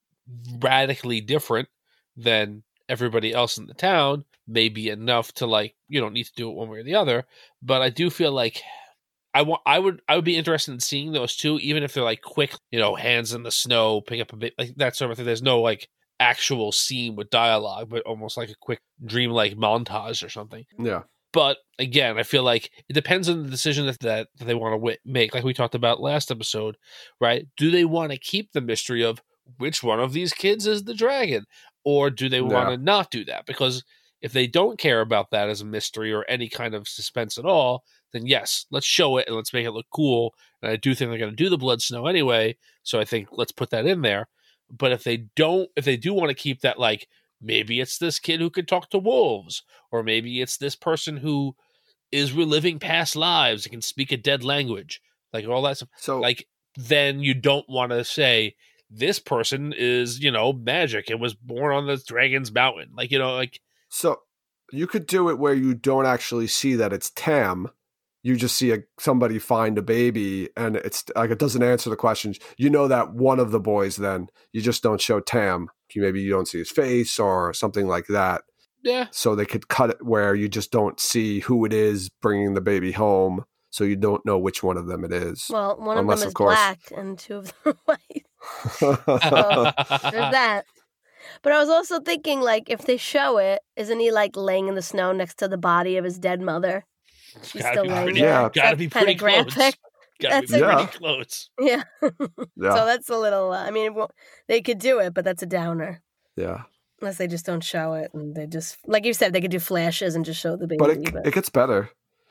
radically different than everybody else in the town may be enough to like you don't need to do it one way or the other. But I do feel like I want, I would, I would be interested in seeing those two, even if they're like quick, you know, hands in the snow, pick up a bit, like that sort of thing. There's no like actual scene with dialogue, but almost like a quick dreamlike montage or something. Yeah. But again, I feel like it depends on the decision that, that, that they want to w- make. Like we talked about last episode, right? Do they want to keep the mystery of which one of these kids is the dragon? Or do they want to Yeah. not do that? Because if they don't care about that as a mystery or any kind of suspense at all, then yes, let's show it and let's make it look cool. And I do think they're going to do the blood snow anyway. So I think let's put that in there. But if they don't, if they do want to keep that, like, maybe it's this kid who could talk to wolves, or maybe it's this person who is reliving past lives and can speak a dead language, like all that stuff. So, Like, then you don't want to say this person is, you know, magic and was born on the dragon's mountain. Like, you know, like, so you could do it where you don't actually see that it's Tam. You just see a, somebody find a baby and it's like it doesn't answer the questions. You know that one of the boys, then you just don't show Tam. You, maybe you don't see his face or something like that. yeah, So they could cut it where you just don't see who it is bringing the baby home. So you don't know which one of them it is. Well, one Unless, of them of is course- black and two of them are white. So there's that. But I was also thinking, like, if they show it, isn't he like laying in the snow next to the body of his dead mother? She's gotta still be laying pretty, there. Yeah. gotta That's be kinda pretty close. graphic. Gotta That's be a- pretty Yeah. close. Yeah. yeah. So that's a little. Uh, I mean, it won't- they could do it, but that's a downer. yeah. Unless they just don't show it, and they just, like you said, they could do flashes and just show the baby. But it, it gets better.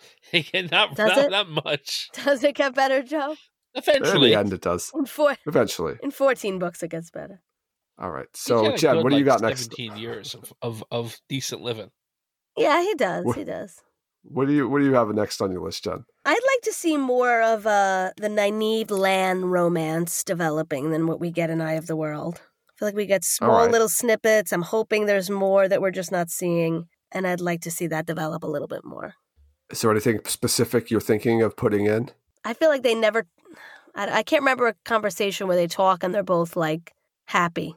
Again, not Does not, it? not much. Does it get better, Joe? In Eventually, the end, it does. In four, Eventually. in fourteen books, it gets better. All right. He's So, had a Jen, good, what do you like, got next? Seventeen years of, of of decent living. Yeah, he does. What- He does. What do you What do you have next on your list, Jen? I'd like to see more of uh, the Nynaeve Lan romance developing than what we get in Eye of the World. I feel like we get small right. little snippets. I'm hoping there's more that we're just not seeing, and I'd like to see that develop a little bit more. Is there anything specific you're thinking of putting in? I feel like they never. I, I can't remember a conversation where they talk and they're both like happy,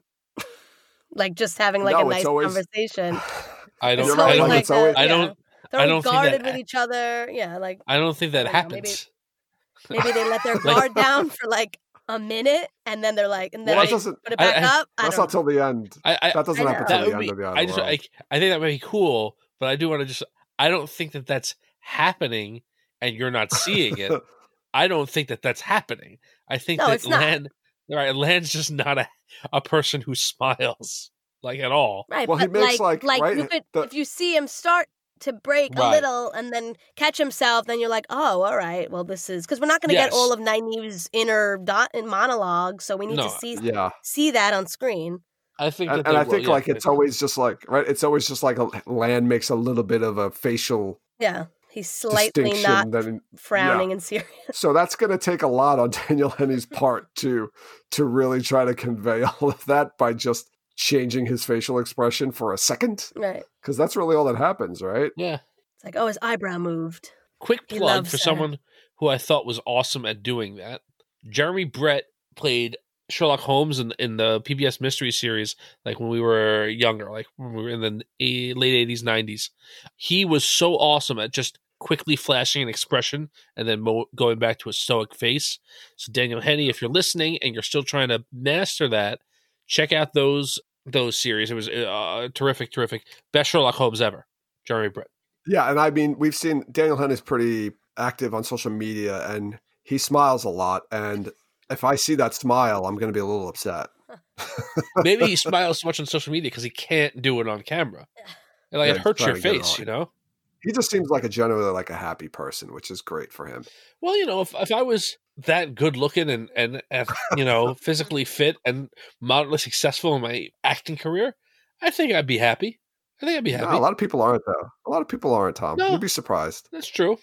like just having like No, a it's nice always- conversation. I It's don't. You're I right, don't. like, like it's always- a- I yeah. don't. They're I all don't think guarded that- with each other. Yeah, like I don't think that I don't know, maybe- happens. maybe they let their Like- guard down for like a minute, and then they're like, and then Well, they that doesn't. put it I- back I- up. I That's don't not till the end. I, I That doesn't I happen know. till that the would end be. of the Eye of I the just. World. I, I think that might be cool, but I do want to just. I don't think that that's happening, and you're not seeing it. I don't think that that's happening. I think No, that it's not. Lan, right? Lan's just not a a person who smiles like at all. Right, Well, he but makes, like, like, right, you could, the- if you see him start to break a Right. little and then catch himself, then you're like, oh, all right, well, this is because we're not going to Yes. get all of Nynaeve's inner dot in monologue, so we need No, to see Yeah, see that on screen. I think, and, that and they I will, think yeah, like but- it's always just like right. It's always just like a Land makes a little bit of a facial Yeah, he's slightly distinction. not Then frowning and serious. so that's going to take a lot on Daniel Henney's part to to really try to convey all of that by just changing his facial expression for a second, Right, because that's really all that happens, right? yeah. it's like, oh, his eyebrow moved. Quick He plug loves for her. someone who I thought was awesome at doing that. Jeremy Brett played Sherlock Holmes in, in the P B S Mystery Series, like when we were younger, like when we were in the a- late eighties, nineties. He was so awesome at just quickly flashing an expression and then mo- going back to a stoic face. So Daniel Henney, if you're listening and you're still trying to master that, check out those those series. It was uh, terrific, terrific. Best Sherlock Holmes ever. Jeremy Brett. Yeah, and I mean, we've seen Daniel Henney's pretty active on social media, and he smiles a lot. And if I see that smile, I'm going to be a little upset. Maybe he smiles so much on social media because he can't do it on camera. And, like Yeah, it he's hurts trying your to get it face, on. you know. He just seems like a generally like a happy person, which is great for him. Well, you know, if if I was that good looking and and, and you know physically fit and moderately successful in my acting career, I think I'd be happy. I think I'd be No, happy. a lot of people aren't, though. A lot of people aren't, Tom. No. You'd be surprised. That's true.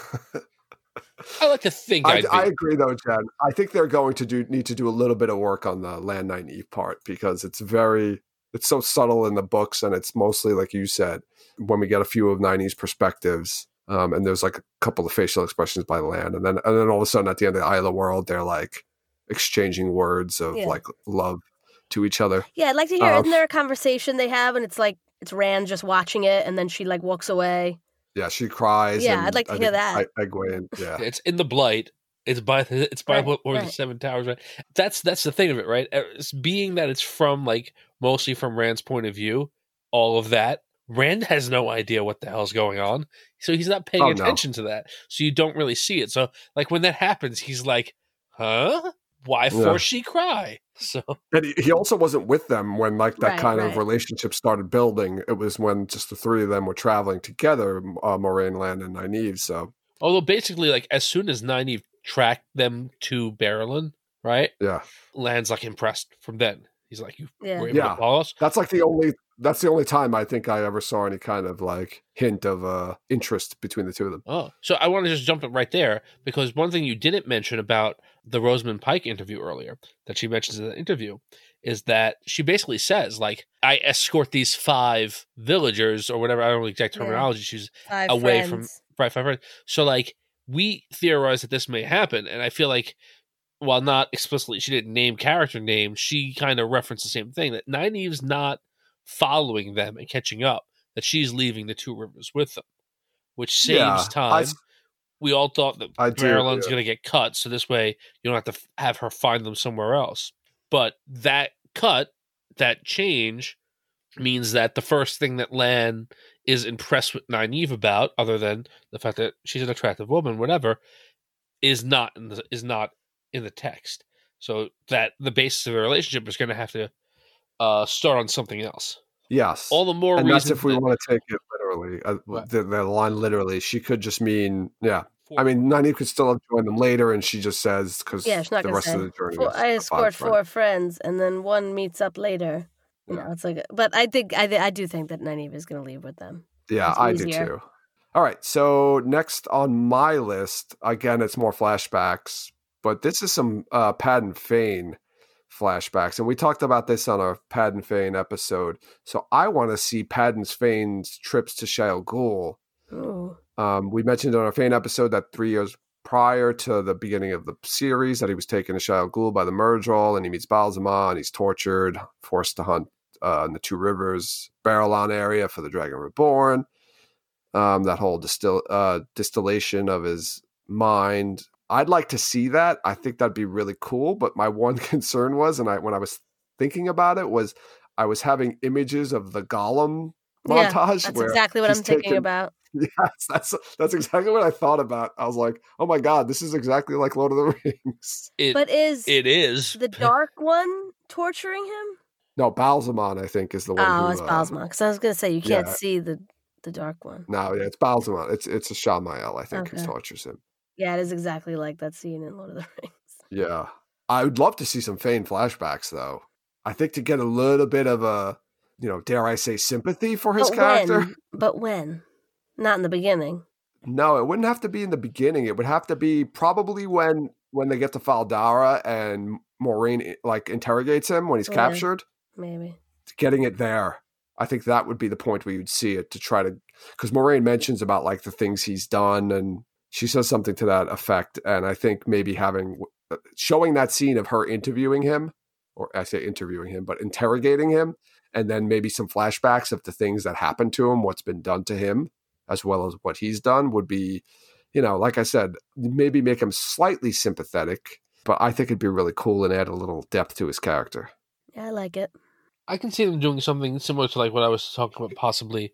I like to think I, I'd be. I agree, though, Jen. I think they're going to do need to do a little bit of work on the Land Nynaeve part because it's very it's so subtle in the books, and it's mostly like you said when we get a few of Nynaeve's perspectives, um, and there's like a couple of facial expressions by Land, and then and then all of a sudden at the end of the Eye of the World, they're like exchanging words of Yeah. like love to each other. Yeah, I'd like to hear. Um, Isn't there a conversation they have, and it's like it's Rand just watching it, and then she like walks away. Yeah, she cries. Yeah, and I'd like to I hear think that. I, Egwene, yeah. It's in the Blight. It's by the, it's by Right, what or the right. Seven Towers, right? That's that's the thing of it, right? It's being that it's from like mostly from Rand's point of view, all of that. Rand has no idea what the hell's going on, so he's not paying Oh, no. attention to that. So you don't really see it. So like when that happens, he's like, "Huh? Why Yeah. for she cry?" So And he, he also wasn't with them when like that Right, kind of right. relationship started building. It was when just the three of them were traveling together, uh, Moraine, Land, and Nynaeve. So although basically, like as soon as Nynaeve tracked them to Barrowland, right? yeah, Land's like impressed from then. He's like, "You Yeah. were able Yeah. to follow us." that's like the only that's the only time I think I ever saw any kind of like hint of uh, interest between the two of them. Oh, so I want to just jump it right there because one thing you didn't mention about the Rosamund Pike interview earlier that she mentions in the interview is that she basically says, like, I escort these five villagers or whatever, I don't know the exact Yeah. terminology she uses, Five away friends. from right five friends. So like we theorize that this may happen, and I feel like while not explicitly she didn't name character names, she kind of referenced the same thing that Nynaeve's not following them and catching up, that she's leaving the Two Rivers with them, which saves Yeah, time. I s- We all thought that I do, Maryland's yeah. going to get cut, so this way you don't have to f- have her find them somewhere else. But that cut, that change, means that the first thing that Lan is impressed with Nynaeve about, other than the fact that she's an attractive woman, whatever, is not in the, is not in the text. So that the basis of the relationship is going to have to uh, start on something else. Yes. All the more and reason. that's if we that- want to take it literally. Uh, Right. the, the line literally, she could just mean, yeah. For- I mean, Nynaeve could still have joined them later, and she just says, because Yeah, she's not the gonna rest say. of the journey Four, is I the escort five four friends, and then one meets up later. You Yeah. know, it's like, but I think I, I do think that Nynaeve is going to leave with them. Yeah, It's I easier. do too. All right, so next on my list, again, it's more flashbacks, but this is some uh, Padden Fane flashbacks, and we talked about this on our Padden Fane episode. So I want to see Padden Fane's trips to Shayol Ghul. Ooh. Um, we mentioned on our Fane episode that three years prior to the beginning of the series that he was taken to Shayol Ghul by the Murdral, and he meets Balzamon, and he's tortured, forced to hunt uh, in the Two Rivers Barrelon area for the Dragon Reborn. Um, that whole distill uh, distillation of his mind. I'd like to see that. I think that'd be really cool. But my one concern was, and I when I was thinking about it, was I was having images of the Gollum Yeah, montage. That's where exactly what he's I'm thinking taken- about. Yes, that's that's exactly what I thought about. I was like, oh my god, this is exactly like Lord of the Rings. It, But is it is. the dark one torturing him? No, Balzamon, I think, is the one. Oh, who, it's uh, Balzamon. Because I was going to say, you can't yeah. see the, the dark one. No, yeah, it's Balzamon. It's it's a Shamael, I think, who Okay. tortures him. Yeah, it is exactly like that scene in Lord of the Rings. Yeah. I would love to see some Fane flashbacks, though. I think to get a little bit of a, you know, dare I say, sympathy for his but character. when? But when? Not in the beginning. No, it wouldn't have to be in the beginning. It would have to be probably when when they get to Faldara and Moraine like interrogates him when he's Yeah. captured. Maybe. Getting it there. I think that would be the point where you'd see it to try to, because Moraine mentions about like the things he's done, and she says something to that effect. And I think maybe having showing that scene of her interviewing him, or I say interviewing him, but interrogating him, and then maybe some flashbacks of the things that happened to him, what's been done to him, as well as what he's done, would be, you know, like I said, maybe make him slightly sympathetic. But I think it'd be really cool and add a little depth to his character. Yeah, I like it. I can see them doing something similar to like what I was talking about, possibly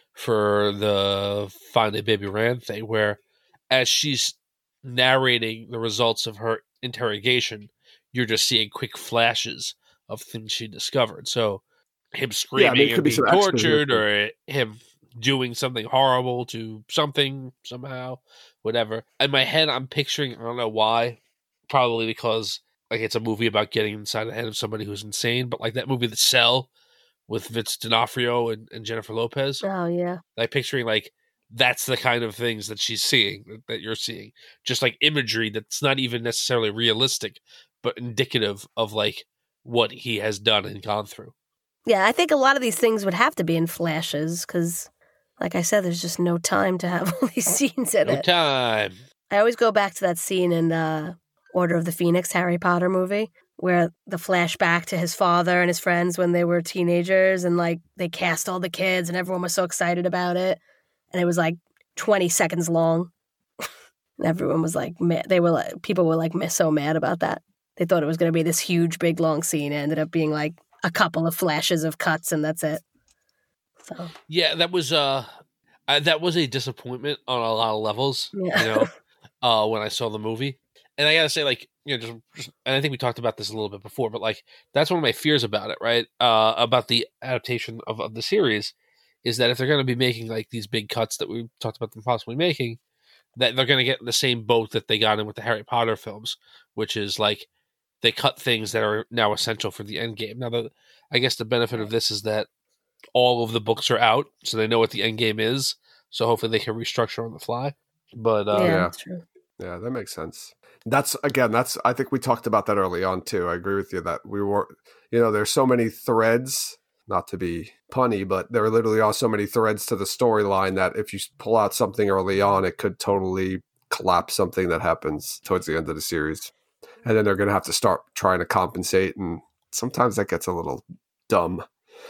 for the Find a Baby Rand thing, where as she's narrating the results of her interrogation, you're just seeing quick flashes of things she discovered. So him Yeah, I mean, screaming it could and be being some tortured, exposition. or him doing something horrible to something somehow, whatever. In my head, I'm picturing, I don't know why, probably because like it's a movie about getting inside the head of somebody who's insane, but like that movie The Cell with Vince D'Onofrio and, and Jennifer Lopez, Oh, yeah. like picturing like that's the kind of things that she's seeing, that you're seeing, just like imagery that's not even necessarily realistic, but indicative of like what he has done and gone through. Yeah, I think a lot of these things would have to be in flashes because, like I said, there's just no time to have all these scenes in No it. time. I always go back to that scene in uh, Order of the Phoenix, Harry Potter movie, where the flashback to his father and his friends when they were teenagers, and like they cast all the kids and everyone was so excited about it. And it was like twenty seconds long. And everyone was like, mad. They were like, people were like so mad about that. They thought it was going to be this huge, big, long scene. It ended up being like a couple of flashes of cuts and that's it. So, Yeah, that was uh, uh that was a disappointment on a lot of levels. Yeah. You know, uh, when I saw the movie, and I gotta say, like, you know, just, just and I think we talked about this a little bit before, but like that's one of my fears about it, right? Uh, about the adaptation of, of the series is that if they're going to be making like these big cuts that we talked about them possibly making, that they're going to get in the same boat that they got in with the Harry Potter films, which is like they cut things that are now essential for the end game. Now, the, I guess the benefit of this is that all of the books are out, so they know what the end game is. So hopefully they can restructure on the fly. But uh, yeah, yeah. that's true. Yeah, that makes sense. That's again, that's I think we talked about that early on too. I agree with you that we were, you know, there's so many threads, not to be punny, but there literally are so many threads to the storyline that if you pull out something early on, it could totally collapse something that happens towards the end of the series. And then they're going to have to start trying to compensate. And sometimes that gets a little dumb,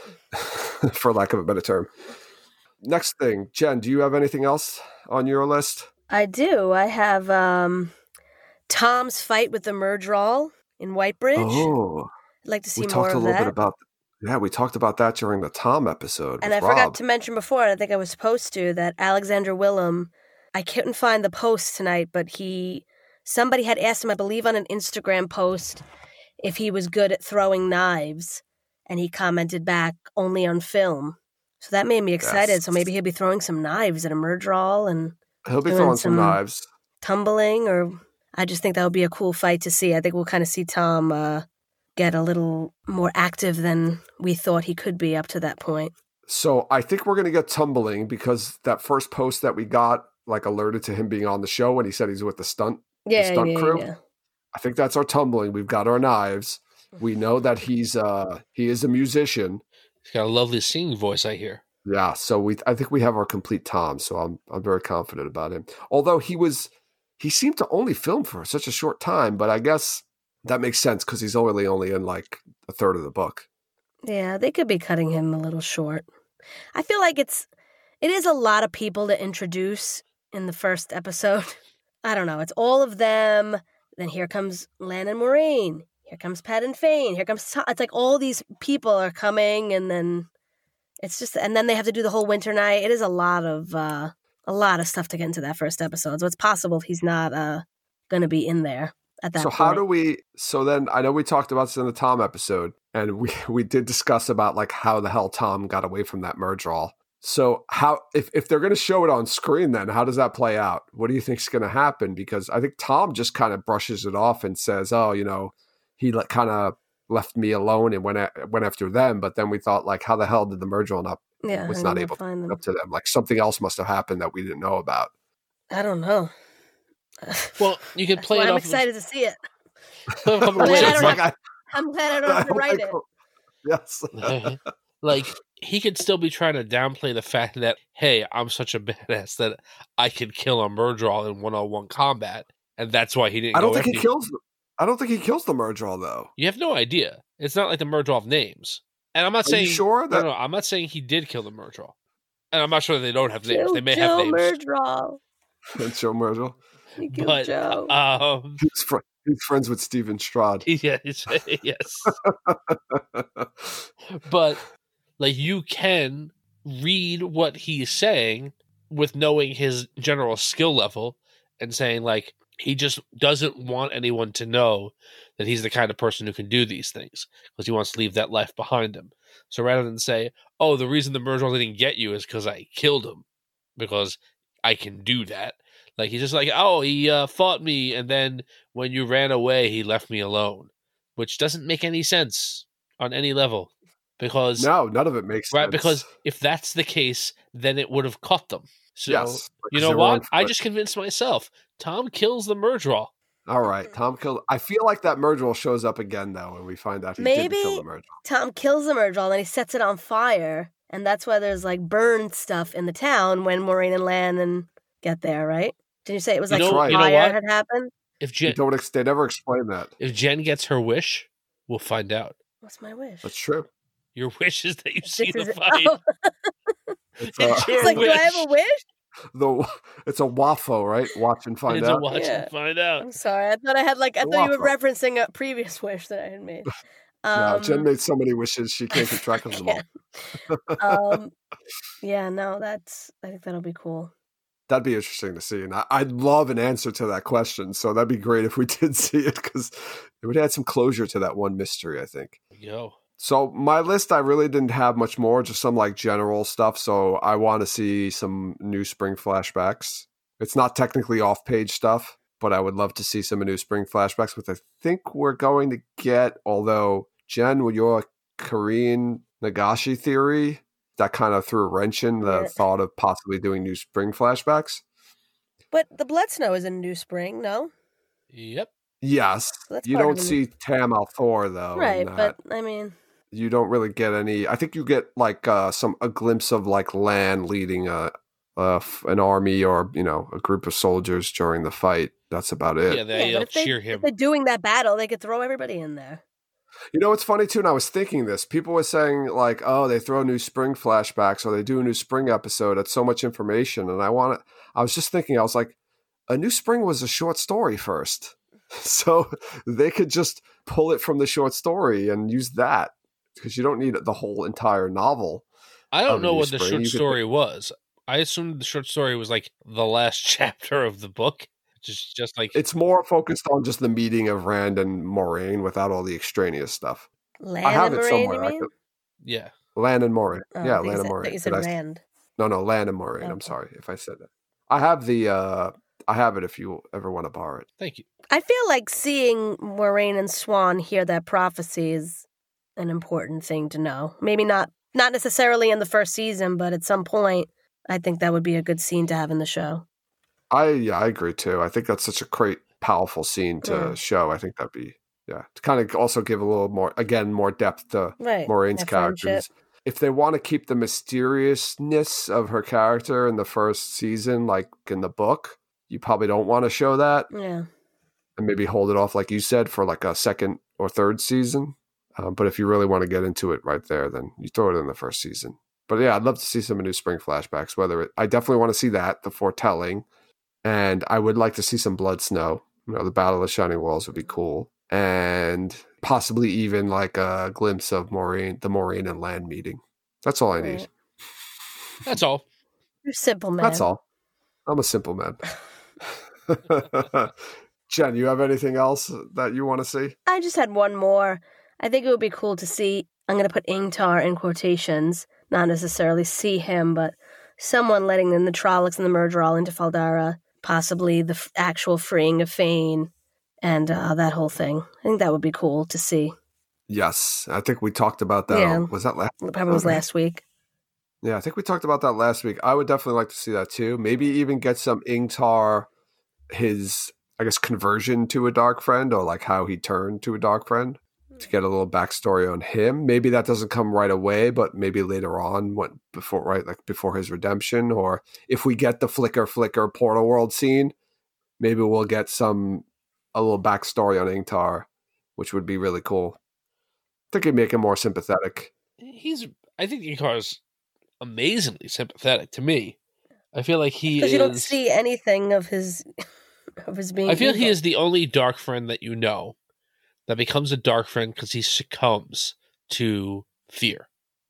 for lack of a better term. Next thing, Jen, do you have anything else on your list? I do. I have um, Tom's fight with the Murdral in Whitebridge. Oh, I'd like to see we more talked a of little that. bit about, yeah, we talked about that during the Tom episode. And with I forgot Rob. to mention before, and I think I was supposed to, that Alexander Willem, I couldn't find the post tonight, but he, somebody had asked him, I believe on an Instagram post, if he was good at throwing knives. and he commented back, only on film. So that made me excited. Yes. So maybe he'll be throwing some knives at a Murdral and He'll be doing throwing some some- knives. tumbling, or I just think that would be a cool fight to see. I think we'll kind of see Tom uh, get a little more active than we thought he could be up to that point. So I think we're going to get tumbling because that first post that we got like alerted to him being on the show when he said he's with the stunt, Yeah, the stunt yeah, crew. yeah. I think that's our tumbling. We've got our knives. We know that he's uh he is a musician. He's got a lovely singing voice, I hear. Yeah, so we I think we have our complete Tom. So I'm I'm very confident about him. Although he was he seemed to only film for such a short time, but I guess that makes sense because he's only only in like a third of the book. Yeah, they could be cutting him a little short. I feel like it's it is a lot of people to introduce in the first episode. I don't know. It's all of them. Then here comes Lan and Moraine. Here comes Pat and Fane. Here comes Tom. It's like all these people are coming, and then it's just and then they have to do the whole winter night. It is a lot of uh, a lot of stuff to get into that first episode. So it's possible he's not uh, going to be in there at that So point. how do we so then I know we talked about this in the Tom episode and we we did discuss about like how the hell Tom got away from that Murdral. So how if, if they're going to show it on screen then how does that play out? What do you think is going to happen? Because I think Tom just kind of brushes it off and says, "Oh, you know, he like, kind of left me alone and went a- went after them." But then we thought like how the hell did the Murdral not yeah, was I not didn't able to find get them. up to them? Like something else must have happened that we didn't know about. I don't know. Well, you can That's play why it I'm off. excited to see it. Play it off of But ways. I don't Like, have- I- I'm glad I don't have to write it. Yes. Like he could still be trying to downplay the fact that, hey, I'm such a badass that I could kill a Murdral in one-on-one combat, and that's why he didn't. I don't go think he after you. kills the, I don't think he kills the Murdral though. You have no idea. It's not like the Murdral names. And I'm not Are saying you sure no, that no, I'm not saying he did kill the Murdral. And I'm not sure they don't have names. Kill They may Joe have names. Murdral. that's Joe Murdral? You killed But Joe. um He's, fr- he's friends with Steven Strad. yes, yes. But like you can read what he's saying with knowing his general skill level and saying like he just doesn't want anyone to know that he's the kind of person who can do these things because he wants to leave that life behind him. So rather than say, "Oh, the reason the Murdral didn't get you is because I killed him because I can do that," like he's just like, "Oh, he uh, fought me, and then when you ran away, he left me alone," which doesn't make any sense on any level because No, none of it makes right sense. because if that's the case, then it would have caught them. So yes, you because know they were on what? I foot. just convinced myself. Tom kills the Murdral. All right, Tom killed. I feel like that Murdral shows up again though, and we find out he Maybe- didn't kill the Murdral. Tom kills the Murdral, and then he sets it on fire, and that's why there's like burned stuff in the town when Moraine and Lan and get there, right? Didn't you say it was You like know- fire you know what? had happened? If You Jen, don't. Ex- they never explain that. if Jen gets her wish, we'll find out. What's my wish? That's true. Your wish is that you see This the is- fight. oh. It's, It's uh, your It's like, do I have a wish. wish? the it's a waffle, right? Watch and find It's a out. watch Yeah. and find out. I'm sorry. I thought I had like I The thought you were waffle. referencing a previous wish that I had made. no, Um, Jen made so many wishes she can't keep track of them all. um, yeah, no, that's I think that'll be cool. That'd be interesting to see, and I, I'd love an answer to that question. So that'd be great if we did see it because it would add some closure to that one mystery, I think. Yo, So my list, I really didn't have much more, just some like general stuff. So I want to see some new spring flashbacks. It's not technically off-page stuff, but I would love to see some new spring flashbacks, which I think we're going to get. Although, Jen, with your Korean Nagashi theory, that kind of threw a wrench in the Yeah. thought of possibly doing new spring flashbacks. But the Blood Snow is in New Spring, no? yep. Yes, So that's you part don't of the- see Tam Althor though. in right, that. but I mean, You don't really get any. I think you get like uh, some a glimpse of like Lan leading a, a f- an army or you know a group of soldiers during the fight. That's about it. Yeah, they yeah, uh, but if, they, cheer if him. they're doing that battle, they could throw everybody in there. You know what's funny too, and I was thinking this. People were saying like, "Oh, they throw new spring flashbacks, or they do a new spring episode." That's so much information, and I want to. I was just thinking, I was like, a new spring was a short story first, so they could just pull it from the short story and use that because you don't need the whole entire novel. I of don't a know new what the spring. short You could- story was. I assumed the short story was like the last chapter of the book. Just, just like It's more focused on just the meeting of Rand and Moraine without all the extraneous stuff. Land I have and it Moraine, somewhere. you I mean? could, Yeah. Land and Moraine. Oh, yeah, I think Land you and said, I Moraine. thought you said Did I s- Rand. No, no, Land and Moraine. I'm Okay. sorry if I said that. I have the. uh I have it if you ever want to borrow it. Thank you. I feel like seeing Moraine and Swan hear that prophecy is an important thing to know. Maybe not not necessarily in the first season, but at some point, I think that would be a good scene to have in the show. I yeah, I agree too. I think that's such a great, powerful scene to Yeah. show. I think that'd be yeah to kind of also give a little more again more depth to Right. Moraine's Their friendship. characters. If they want to keep the mysteriousness of her character in the first season, like in the book, you probably don't want to show that, Yeah. and maybe hold it off, like you said, for like a second or third season. Um, but if you really want to get into it right there, then you throw it in the first season. But yeah, I'd love to see some New Spring flashbacks. Whether it, I definitely want to see that, the foretelling, and I would like to see some Blood Snow. You know, the Battle of the Shining Walls would be cool, and possibly even like a glimpse of Moraine, the Moraine and Land meeting. That's all I need. Right. That's all. You're simple, man. That's all. I'm a simple man. Jen, you have anything else that you want to see? I just had one more. I think it would be cool to see, I'm going to put Ingtar in quotations, not necessarily see him, but someone letting in the Trollocs and the Murdral into Faldara, possibly the f- actual freeing of Fane, and uh, that whole thing. I think that would be cool to see. Yes, I think we talked about that. Yeah. Was that last? It probably was last week. Yeah, I think we talked about that last week. I would definitely like to see that too. Maybe even get some Ingtar, his, I guess, conversion to a dark friend, or like how he turned to a dark friend, to get a little backstory on him. Maybe that doesn't come right away, but maybe later on, what before, right, like before his redemption, or if we get the flicker flicker portal world scene, maybe we'll get some a little backstory on Ingtar, which would be really cool. I think it'd make him more sympathetic. He's. I think Inkar's amazingly sympathetic to me. I feel like he Because is. you don't see anything of his of his being I feel evil. he is the only dark friend that you know that becomes a dark friend because he succumbs to fear.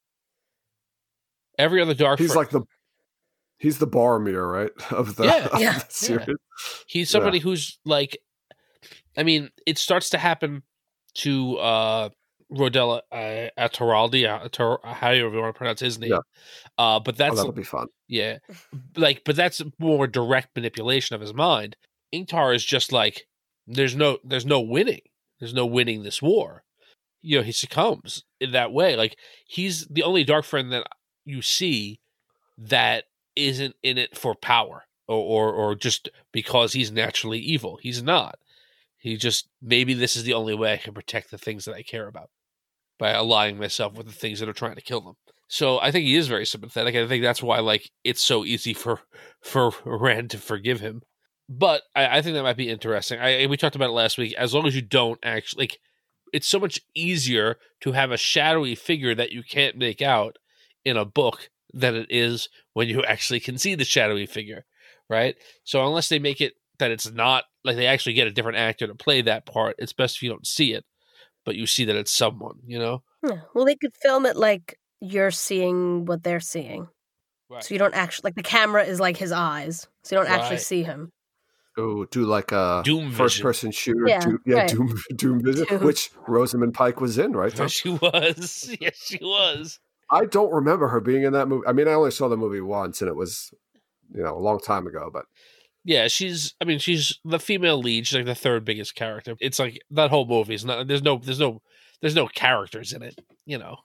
Every other dark He's friend, like the he's the Boromir, right? Of the, Yeah, of yeah, the series. he's somebody who's like, I mean, it starts to happen to uh, Rodella uh, Ataraldi, Atar, however you want to pronounce his name. Yeah. Uh, but Oh, that's that'll be fun. yeah, like, but that's more direct manipulation of his mind. Ingtar is just like, there's no, there's no winning. There's no winning this war. You know, he succumbs in that way. Like, he's the only dark friend that you see that isn't in it for power or, or, or just because he's naturally evil. He's not. He just, maybe this is the only way I can protect the things that I care about by aligning myself with the things that are trying to kill them. So I think he is very sympathetic. I think that's why, like, it's so easy for for Rand to forgive him. But I, I think that might be interesting. I we talked about it last week. As long as you don't actually, like, it's so much easier to have a shadowy figure that you can't make out in a book than it is when you actually can see the shadowy figure, right? So unless they make it that it's not, like, they actually get a different actor to play that part, it's best if you don't see it, but you see that it's someone, you know? Yeah. Well, they could film it like you're seeing what they're seeing. Right. So you don't actually, like, the camera is like his eyes. So you don't actually Right. see him. Oh, do like a Doom first vision. person shooter. Yeah, Doom, yeah, right. Doom, Doom Vision, Doom. which Rosamund Pike was in, right? Tom? Yes, she was. Yes, she was. I don't remember her being in that movie. I mean, I only saw the movie once, and it was, you know, a long time ago. But Yeah, she's. I mean, she's the female lead. She's like the third biggest character. It's like that whole movie is not. There's no. There's no. There's no characters in it. You know.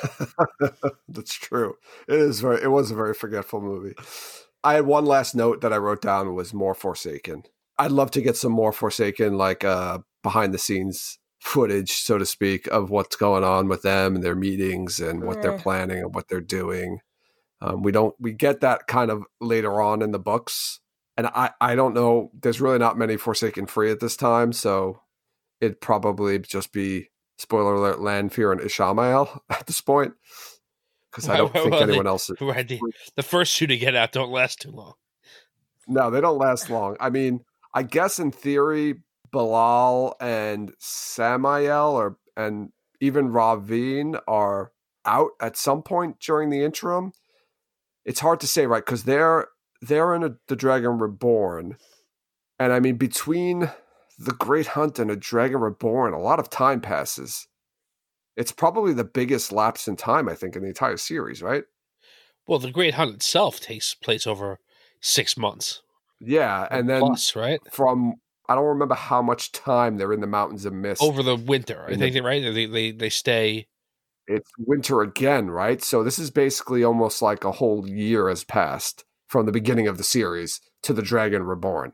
that's true. It is very. It was a very forgetful movie. I had one last note that I wrote down was more Forsaken. I'd love to get some more Forsaken, like uh, behind the scenes footage, so to speak, of what's going on with them and their meetings and what they're Yeah. planning and what they're doing. Um, we don't. We get that kind of later on in the books, and I. I don't know. There's really not many Forsaken free at this time, so it'd probably just be spoiler alert: Lanfear and Ishamael at this point, because I don't Well, think well, anyone they- else is. Right. The, the first two to get out don't last too long. No, they don't last long. I mean, I guess in theory, Bilal and Samael or and even Ravine are out at some point during the interim. It's hard to say, right? Because they're they're in a, the Dragon Reborn, and I mean between the Great Hunt and a Dragon Reborn, a lot of time passes. it's probably the biggest lapse in time, I think, in the entire series, right? Well, the Great Hunt itself takes place over six months. Yeah, and then Plus, right? from I don't remember how much time they're in the mountains of mist. Over the winter, I In think the- they right. They they they stay. It's winter again, right? So this is basically almost like a whole year has passed from the beginning of the series to the Dragon Reborn,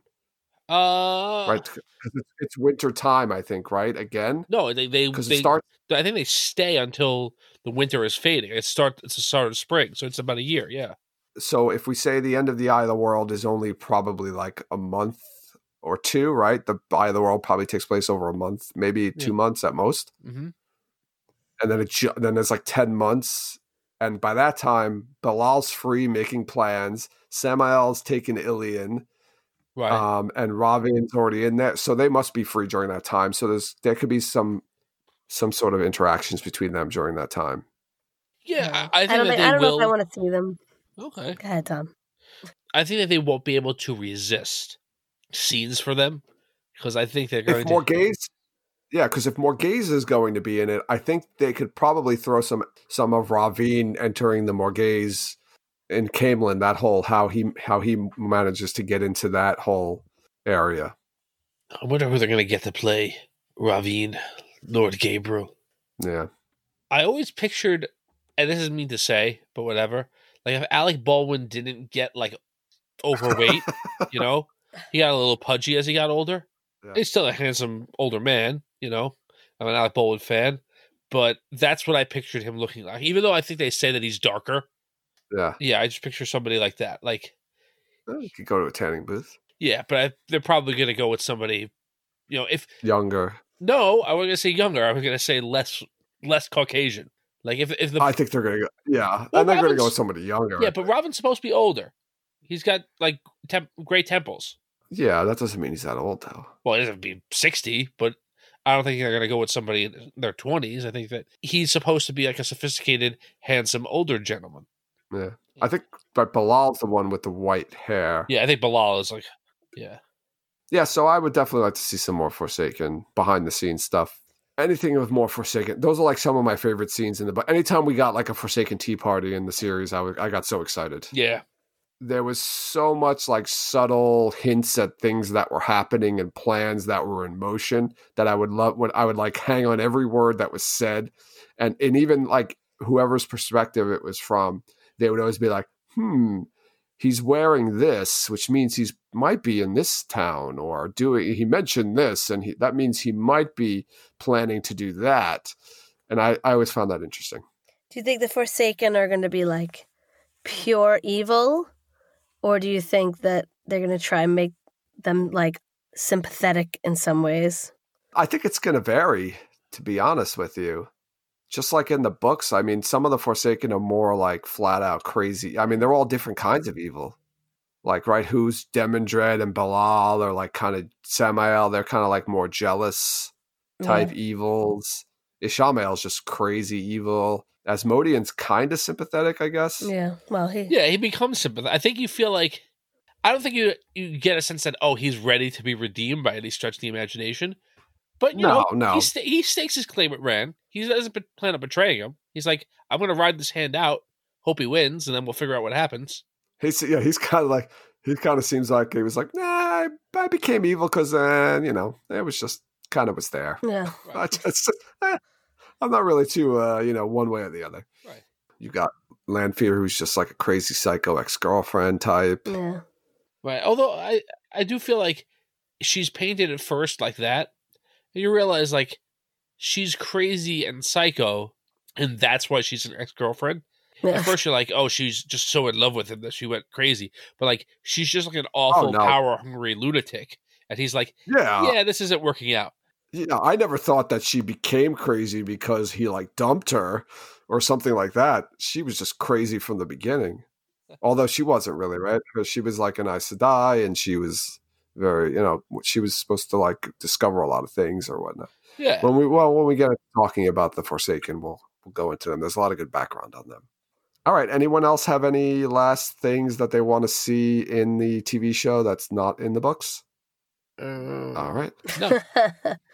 Uh, right? 'Cause It's, it's winter time, I think, right? Again, No, they they because they. it starts. I think they stay until the winter is fading. It start. It's the start of spring, so it's about a year. Yeah. So if we say the end of the Eye of the World is only probably like a month or two, right? The Eye of the World probably takes place over a month, maybe two Yeah. months at most. Mm-hmm. And then it ju- then there's like ten months, and by that time Bilal's free making plans, Samael's taken Ilion, Right. um and Ravian's already in there, so they must be free during that time. So there's there could be some some sort of interactions between them during that time. yeah, I, I think I don't, that think, they I don't will. know if I want to see them. Okay. Go ahead, Tom. I think that they won't be able to resist scenes for them because I think they're going If to. Morghese, yeah, because if Morghese is going to be in it, I think they could probably throw some some of Ravine entering the Morghese in Camelin, that whole how he how he manages to get into that whole area. I wonder who they're going to get to play Ravine, Lord Gabriel. Yeah. I always pictured, and this is mean to say, but whatever. Like if Alec Baldwin didn't get like overweight, you know, he got a little pudgy as he got older. Yeah. He's still a handsome older man, you know. I'm an Alec Baldwin fan, but that's what I pictured him looking like. Even though I think they say that he's darker, Yeah. yeah, I just picture somebody like that. Like, Well, you could go to a tanning booth. yeah, but I, they're probably going to go with somebody, you know. If Younger. no, I was going to say younger. I was going to say less, less Caucasian. Like if if the I think they're going to go. Yeah. Well, and they're going to Robin's- go with somebody younger. yeah, but Robin's supposed to be older. He's got like temp- great temples. Yeah, that doesn't mean he's that old, though. Well, he doesn't be sixty, but I don't think they're going to go with somebody in their twenties. I think that he's supposed to be like a sophisticated, handsome, older gentleman. Yeah. I think but Bilal's the one with the white hair. Yeah, I think Bilal is like, yeah. Yeah, so I would definitely like to see some more Forsaken behind the scenes stuff. Anything with more Forsaken. Those are like some of my favorite scenes in the book. Anytime we got like a Forsaken tea party in the series, I, w- I got so excited. Yeah. There was so much like subtle hints at things that were happening and plans that were in motion that I would love when I would like hang on every word that was said. And, and even like whoever's perspective it was from, they would always be like, hmm, he's wearing this, which means he's might be in this town or doing, he mentioned this, and he, that means he might be planning to do that. And I, I always found that interesting. Do you think the Forsaken are going to be like pure evil? Or do you think that they're going to try and make them like sympathetic in some ways? I think it's going to vary, to be honest with you. Just like in the books, I mean, some of the Forsaken are more like flat out crazy. I mean, they're all different kinds of evil. Like, right, who's Demandred and Bilal are like kind of Samael. They're kind of like more jealous type Yeah. evils. Ishamael's just crazy evil. Asmodean's kind of sympathetic, I guess. Yeah. Well, he. Yeah, he becomes sympathetic. I think you feel like, I don't think you you get a sense that, oh, he's ready to be redeemed by any stretch of the imagination. But, you No, know, no. He, st- he stakes his claim at Rand. He doesn't be- plan on betraying him. He's like, I'm going to ride this hand out, hope he wins, and then we'll figure out what happens. He's yeah, he's kind of like he kind of seems like he was like, nah, I, I became evil because uh, you know, it was just kind of was there. Yeah. I just, eh, I'm not really too uh, you know, one way or the other. Right. You got Lanfear, who's just like a crazy psycho ex girlfriend type. Yeah. Right. Although I, I do feel like she's painted at first like that. And you realize, like, she's crazy and psycho, and that's why she's an ex-girlfriend. Yeah. At first, you're like, oh, she's just so in love with him that she went crazy. But, like, she's just like an awful, Oh, no. power-hungry lunatic. And he's like, Yeah, yeah, this isn't working out. yeah. I never thought that she became crazy because he like dumped her or something like that. She was just crazy from the beginning. Although she wasn't really, right? Because she was like an Aes Sedai, and she was very, you know, she was supposed to like discover a lot of things or whatnot. Yeah. When we well, when we get talking about the Forsaken, we'll we'll go into them. There's a lot of good background on them. All right. Anyone else have any last things that they want to see in the T V show that's not in the books? Uh, All right. No.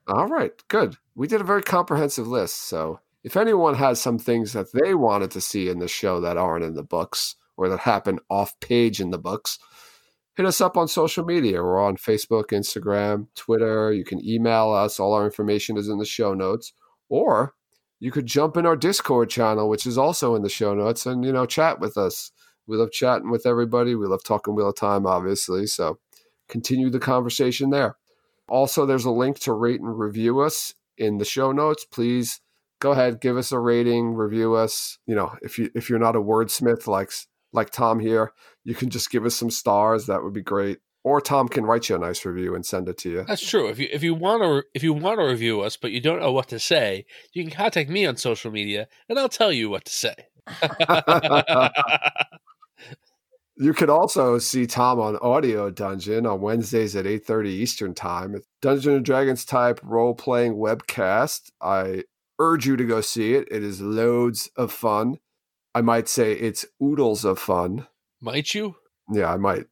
All right, good. We did a very comprehensive list. So if anyone has some things that they wanted to see in the show that aren't in the books or that happen off page in the books, hit us up on social media. We're on Facebook, Instagram, Twitter. You can email us. All our information is in the show notes. Or you could jump in our Discord channel, which is also in the show notes, and, you know, chat with us. We love chatting with everybody. We love talking Wheel of Time, obviously. So continue the conversation there. Also, there's a link to rate and review us in the show notes. Please go ahead, give us a rating, review us. You know, if you if you're not a wordsmith like like Tom here, you can just give us some stars. That would be great. Or Tom can write you a nice review and send it to you. That's true. If you if you want to if you want to review us, but you don't know what to say, you can contact me on social media, and I'll tell you what to say. You could also see Tom on Audio Dungeon on Wednesdays at eight thirty Eastern Time. It's Dungeons and Dragons type role-playing webcast. I urge you to go see it. It is loads of fun. I might say it's oodles of fun. Might you? Yeah, I might.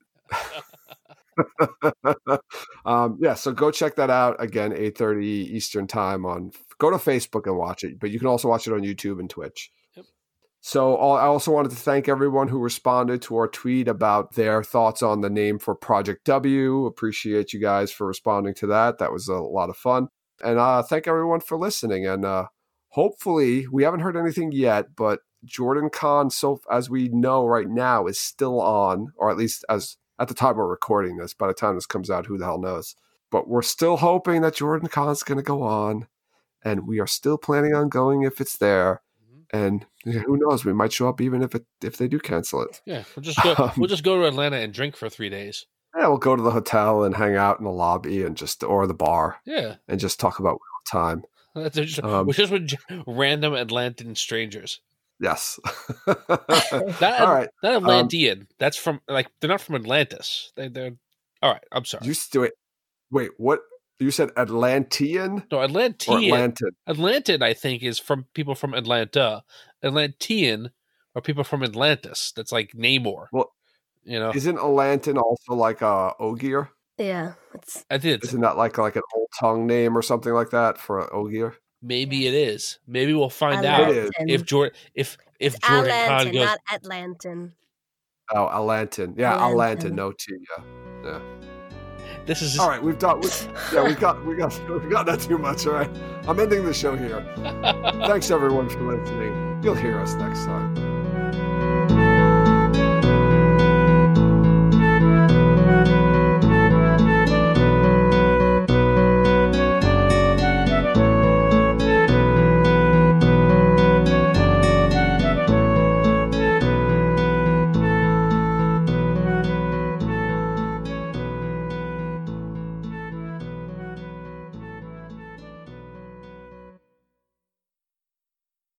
um, yeah, so go check that out. Again, eight thirty Eastern Time. On Go to Facebook and watch it, but you can also watch it on YouTube and Twitch. So I also wanted to thank everyone who responded to our tweet about their thoughts on the name for Project W. Appreciate you guys for responding to that. That was a lot of fun. And uh, thank everyone for listening. And uh, hopefully, we haven't heard anything yet, but Jordan Con, so as we know right now, is still on, or at least as at the time we're recording this. By the time this comes out, who the hell knows? But we're still hoping that Jordan Con's going to go on. And we are still planning on going if it's there. And yeah, who knows? We might show up even if it if they do cancel it. Yeah, we'll just go. Um, we'll just go to Atlanta and drink for three days. Yeah, we'll go to the hotel and hang out in the lobby and just or the bar. Yeah, and just talk about time. Just, um, we're just with random Atlantean strangers. Yes. not, all right. Not Atlantean. Um, That's from like they're not from Atlantis. They, they're all right. I'm sorry. You do it. Wait, what? You said Atlantean? No, Atlantean. Or Atlantan. Atlantan, I think, is from people from Atlanta. Atlantean are people from Atlantis. That's like Namor. Well, you know, isn't Atlantan also like a Ogier? Yeah, it's. I did. Isn't that like like an old tongue name or something like that for an Ogier? Maybe it is. Maybe we'll find Atlantan. out if Jordan if if it's Jordan Atlantan, Con goes. not Atlantan. Oh, Atlantan. Yeah, Atlantan. Atlantan. No T. Yeah. Yeah. This is just... all right. We've done. We, yeah, we got. We got. We got that too much. All right. I'm ending the show here. Thanks everyone for listening. You'll hear us next time.